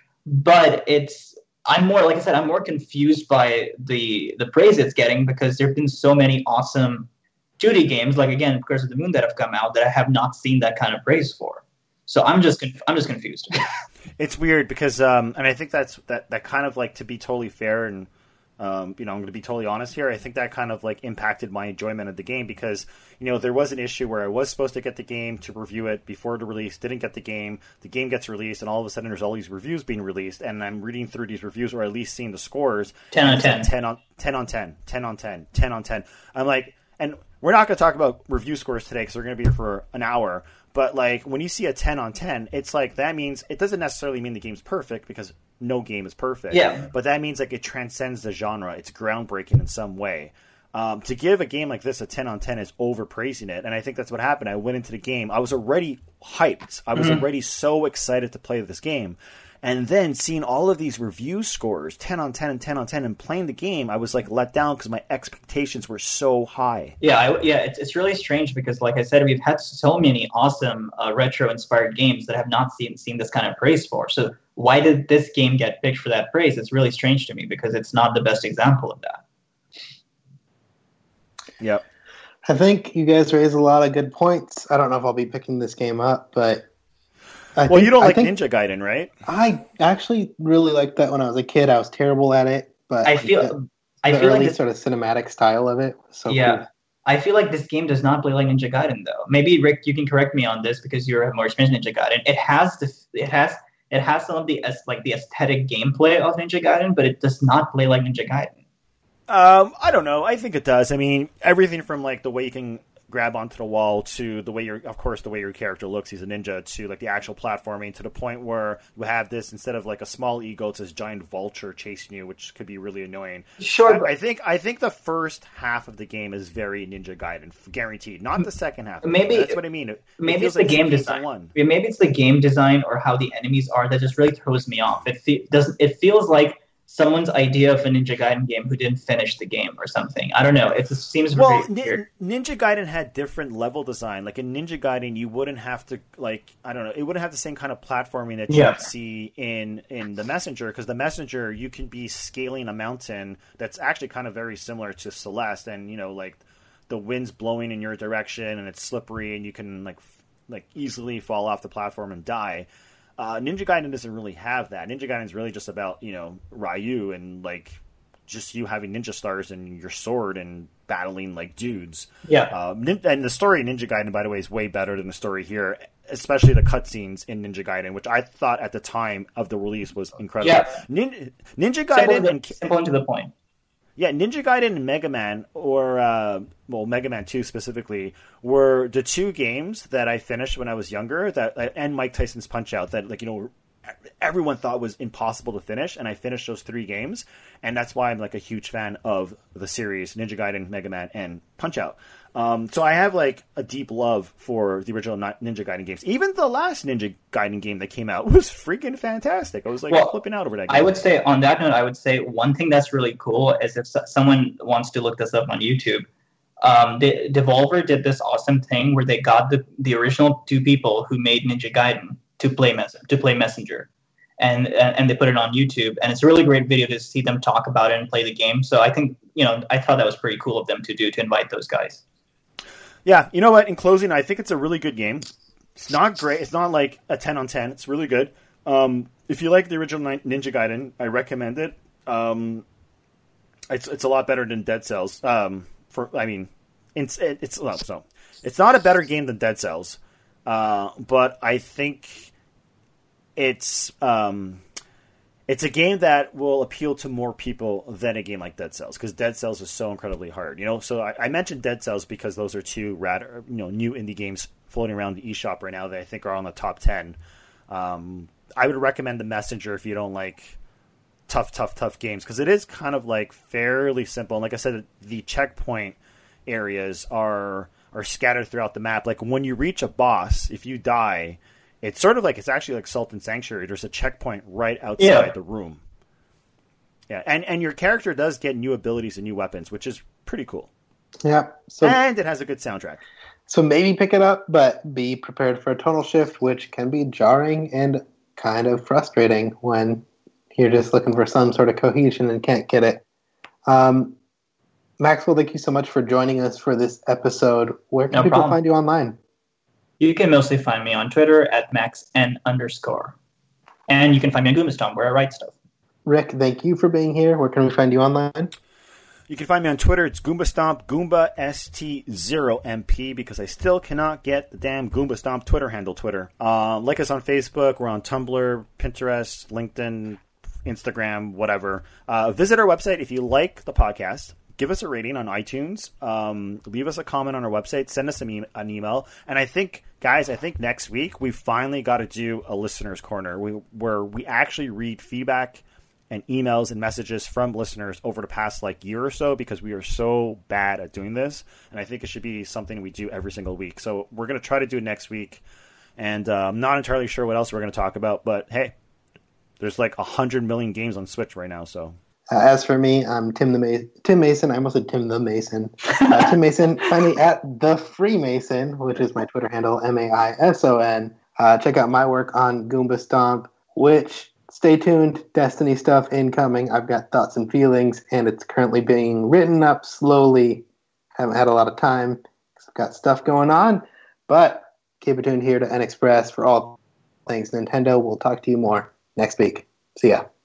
But I'm more confused by the praise it's getting because there have been so many awesome 2D games, like, again, Curse of the Moon, that have come out that I have not seen that kind of praise for. So I'm just confused. It's weird because, and I think that kind of like, to be totally fair and I'm going to be totally honest here. I think that kind of like impacted my enjoyment of the game because, there was an issue where I was supposed to get the game to review it before the release, didn't get the game gets released, and all of a sudden there's all these reviews being released, and I'm reading through these reviews or at least seeing the scores. 10 on 10. 10 on 10, 10 on 10, 10 on 10. I'm like, and we're not going to talk about review scores today because we're going to be here for an hour. But like when you see a 10 on 10, it's like that means it doesn't necessarily mean the game's perfect because no game is perfect. Yeah. But that means like it transcends the genre. It's groundbreaking in some way. To give a game like this a 10 on 10 is overpraising it. And I think that's what happened. I went into the game. I was already hyped. I was already so excited to play this game. And then seeing all of these review scores, 10 on 10 and 10 on 10, and playing the game, I was like let down because my expectations were so high. Yeah, it's really strange because, like I said, we've had so many awesome retro-inspired games that have not seen this kind of praise for. So why did this game get picked for that praise? It's really strange to me because it's not the best example of that. Yep. I think you guys raise a lot of good points. I don't know if I'll be picking this game up, but... you don't like Ninja Gaiden, right? I actually really liked that when I was a kid. I was terrible at it, but I feel the like early this, sort of cinematic style of it was so cool. I feel like this game does not play like Ninja Gaiden, though. Maybe Rick, you can correct me on this because you have more experience in Ninja Gaiden. It has some of the aesthetic gameplay of Ninja Gaiden, but it does not play like Ninja Gaiden. I don't know. I think it does. I mean, everything from like the way you can grab onto the wall to the way your character looks, he's a ninja, to like the actual platforming, to the point where you have this, instead of like a small eagle, it's this giant vulture chasing you, which could be really annoying. Sure. I think the first half of the game is very Ninja Gaiden, guaranteed. Not the second half. Maybe that's what I mean. Maybe it's the game design. Maybe it's the game design or how the enemies are that just really throws me off. It feels like someone's idea of a Ninja Gaiden game who didn't finish the game or something. I don't know. It just seems very weird. Ninja Gaiden had different level design. Like in Ninja Gaiden, you wouldn't have to it wouldn't have the same kind of platforming that you would see in the Messenger, because the Messenger, you can be scaling a mountain that's actually kind of very similar to Celeste, and like the wind's blowing in your direction and it's slippery and you can like easily fall off the platform and die. Ninja Gaiden doesn't really have that. Ninja Gaiden is really just about, Ryu and like just you having ninja stars and your sword and battling like dudes. Yeah. And the story in Ninja Gaiden, by the way, is way better than the story here, especially the cutscenes in Ninja Gaiden, which I thought at the time of the release was incredible. Yeah. Ninja Gaiden simple and to the point. Yeah, Ninja Gaiden and Mega Man, or Mega Man 2 specifically, were the two games that I finished when I was younger, and Mike Tyson's Punch-Out, that everyone thought was impossible to finish, and I finished those three games, and that's why I'm like a huge fan of the series, Ninja Gaiden, Mega Man, and Punch-Out. So I have like a deep love for the original Ninja Gaiden games. Even the last Ninja Gaiden game that came out was freaking fantastic. I was like flipping out over that game. I would say, on that note, one thing that's really cool is if someone wants to look this up on YouTube, Devolver did this awesome thing where they got the original two people who made Ninja Gaiden to play Messenger. And they put it on YouTube, and it's a really great video to see them talk about it and play the game. So I think, I thought that was pretty cool of them to invite those guys. Yeah, you know what? In closing, I think it's a really good game. It's not great. It's not like a 10 on 10. It's really good. If you like the original Ninja Gaiden, I recommend it. It's a lot better than Dead Cells. It's not a better game than Dead Cells, but I think it's a game that will appeal to more people than a game like Dead Cells, because Dead Cells is so incredibly hard. So I mentioned Dead Cells because those are two new indie games floating around the eShop right now that I think are on the top 10. I would recommend The Messenger if you don't like tough games, because it is kind of like fairly simple. And like I said, the checkpoint areas are scattered throughout the map. Like when you reach a boss, if you die, it's sort of like, it's actually like Sultan Sanctuary. There's a checkpoint right outside the room. Yeah, and your character does get new abilities and new weapons, which is pretty cool. Yeah. And it has a good soundtrack. So maybe pick it up, but be prepared for a tonal shift, which can be jarring and kind of frustrating when you're just looking for some sort of cohesion and can't get it. Maxwell, thank you so much for joining us for this episode. Where can people find you online? You can mostly find me on Twitter at @maxn_. And you can find me on Goomistom, where I write stuff. Rick, thank you for being here. Where can we find you online? You can find me on Twitter. It's Goomba Stomp, Goomba ST0MP, because I still cannot get the damn Goomba Stomp Twitter handle. Like us on Facebook. We're on Tumblr, Pinterest, LinkedIn, Instagram, whatever. Visit our website if you like the podcast. Give us a rating on iTunes. Leave us a comment on our website. Send us an email. And I think next week we finally got to do a listener's corner where we actually read feedback and emails and messages from listeners over the past year or so, because we are so bad at doing this. And I think it should be something we do every single week. So we're going to try to do it next week. And I'm not entirely sure what else we're going to talk about. But hey, there's 100 million games on Switch right now. So as for me, I'm Tim Mason. I almost said Tim the Mason. Tim Mason. Find me at The Freemason, which is my Twitter handle, MAISON. Check out my work on Goomba Stomp, which... Stay tuned. Destiny stuff incoming. I've got thoughts and feelings, and it's currently being written up slowly. Haven't had a lot of time because I've got stuff going on. But keep it tuned here to NExpress for all things Nintendo. We'll talk to you more next week. See ya.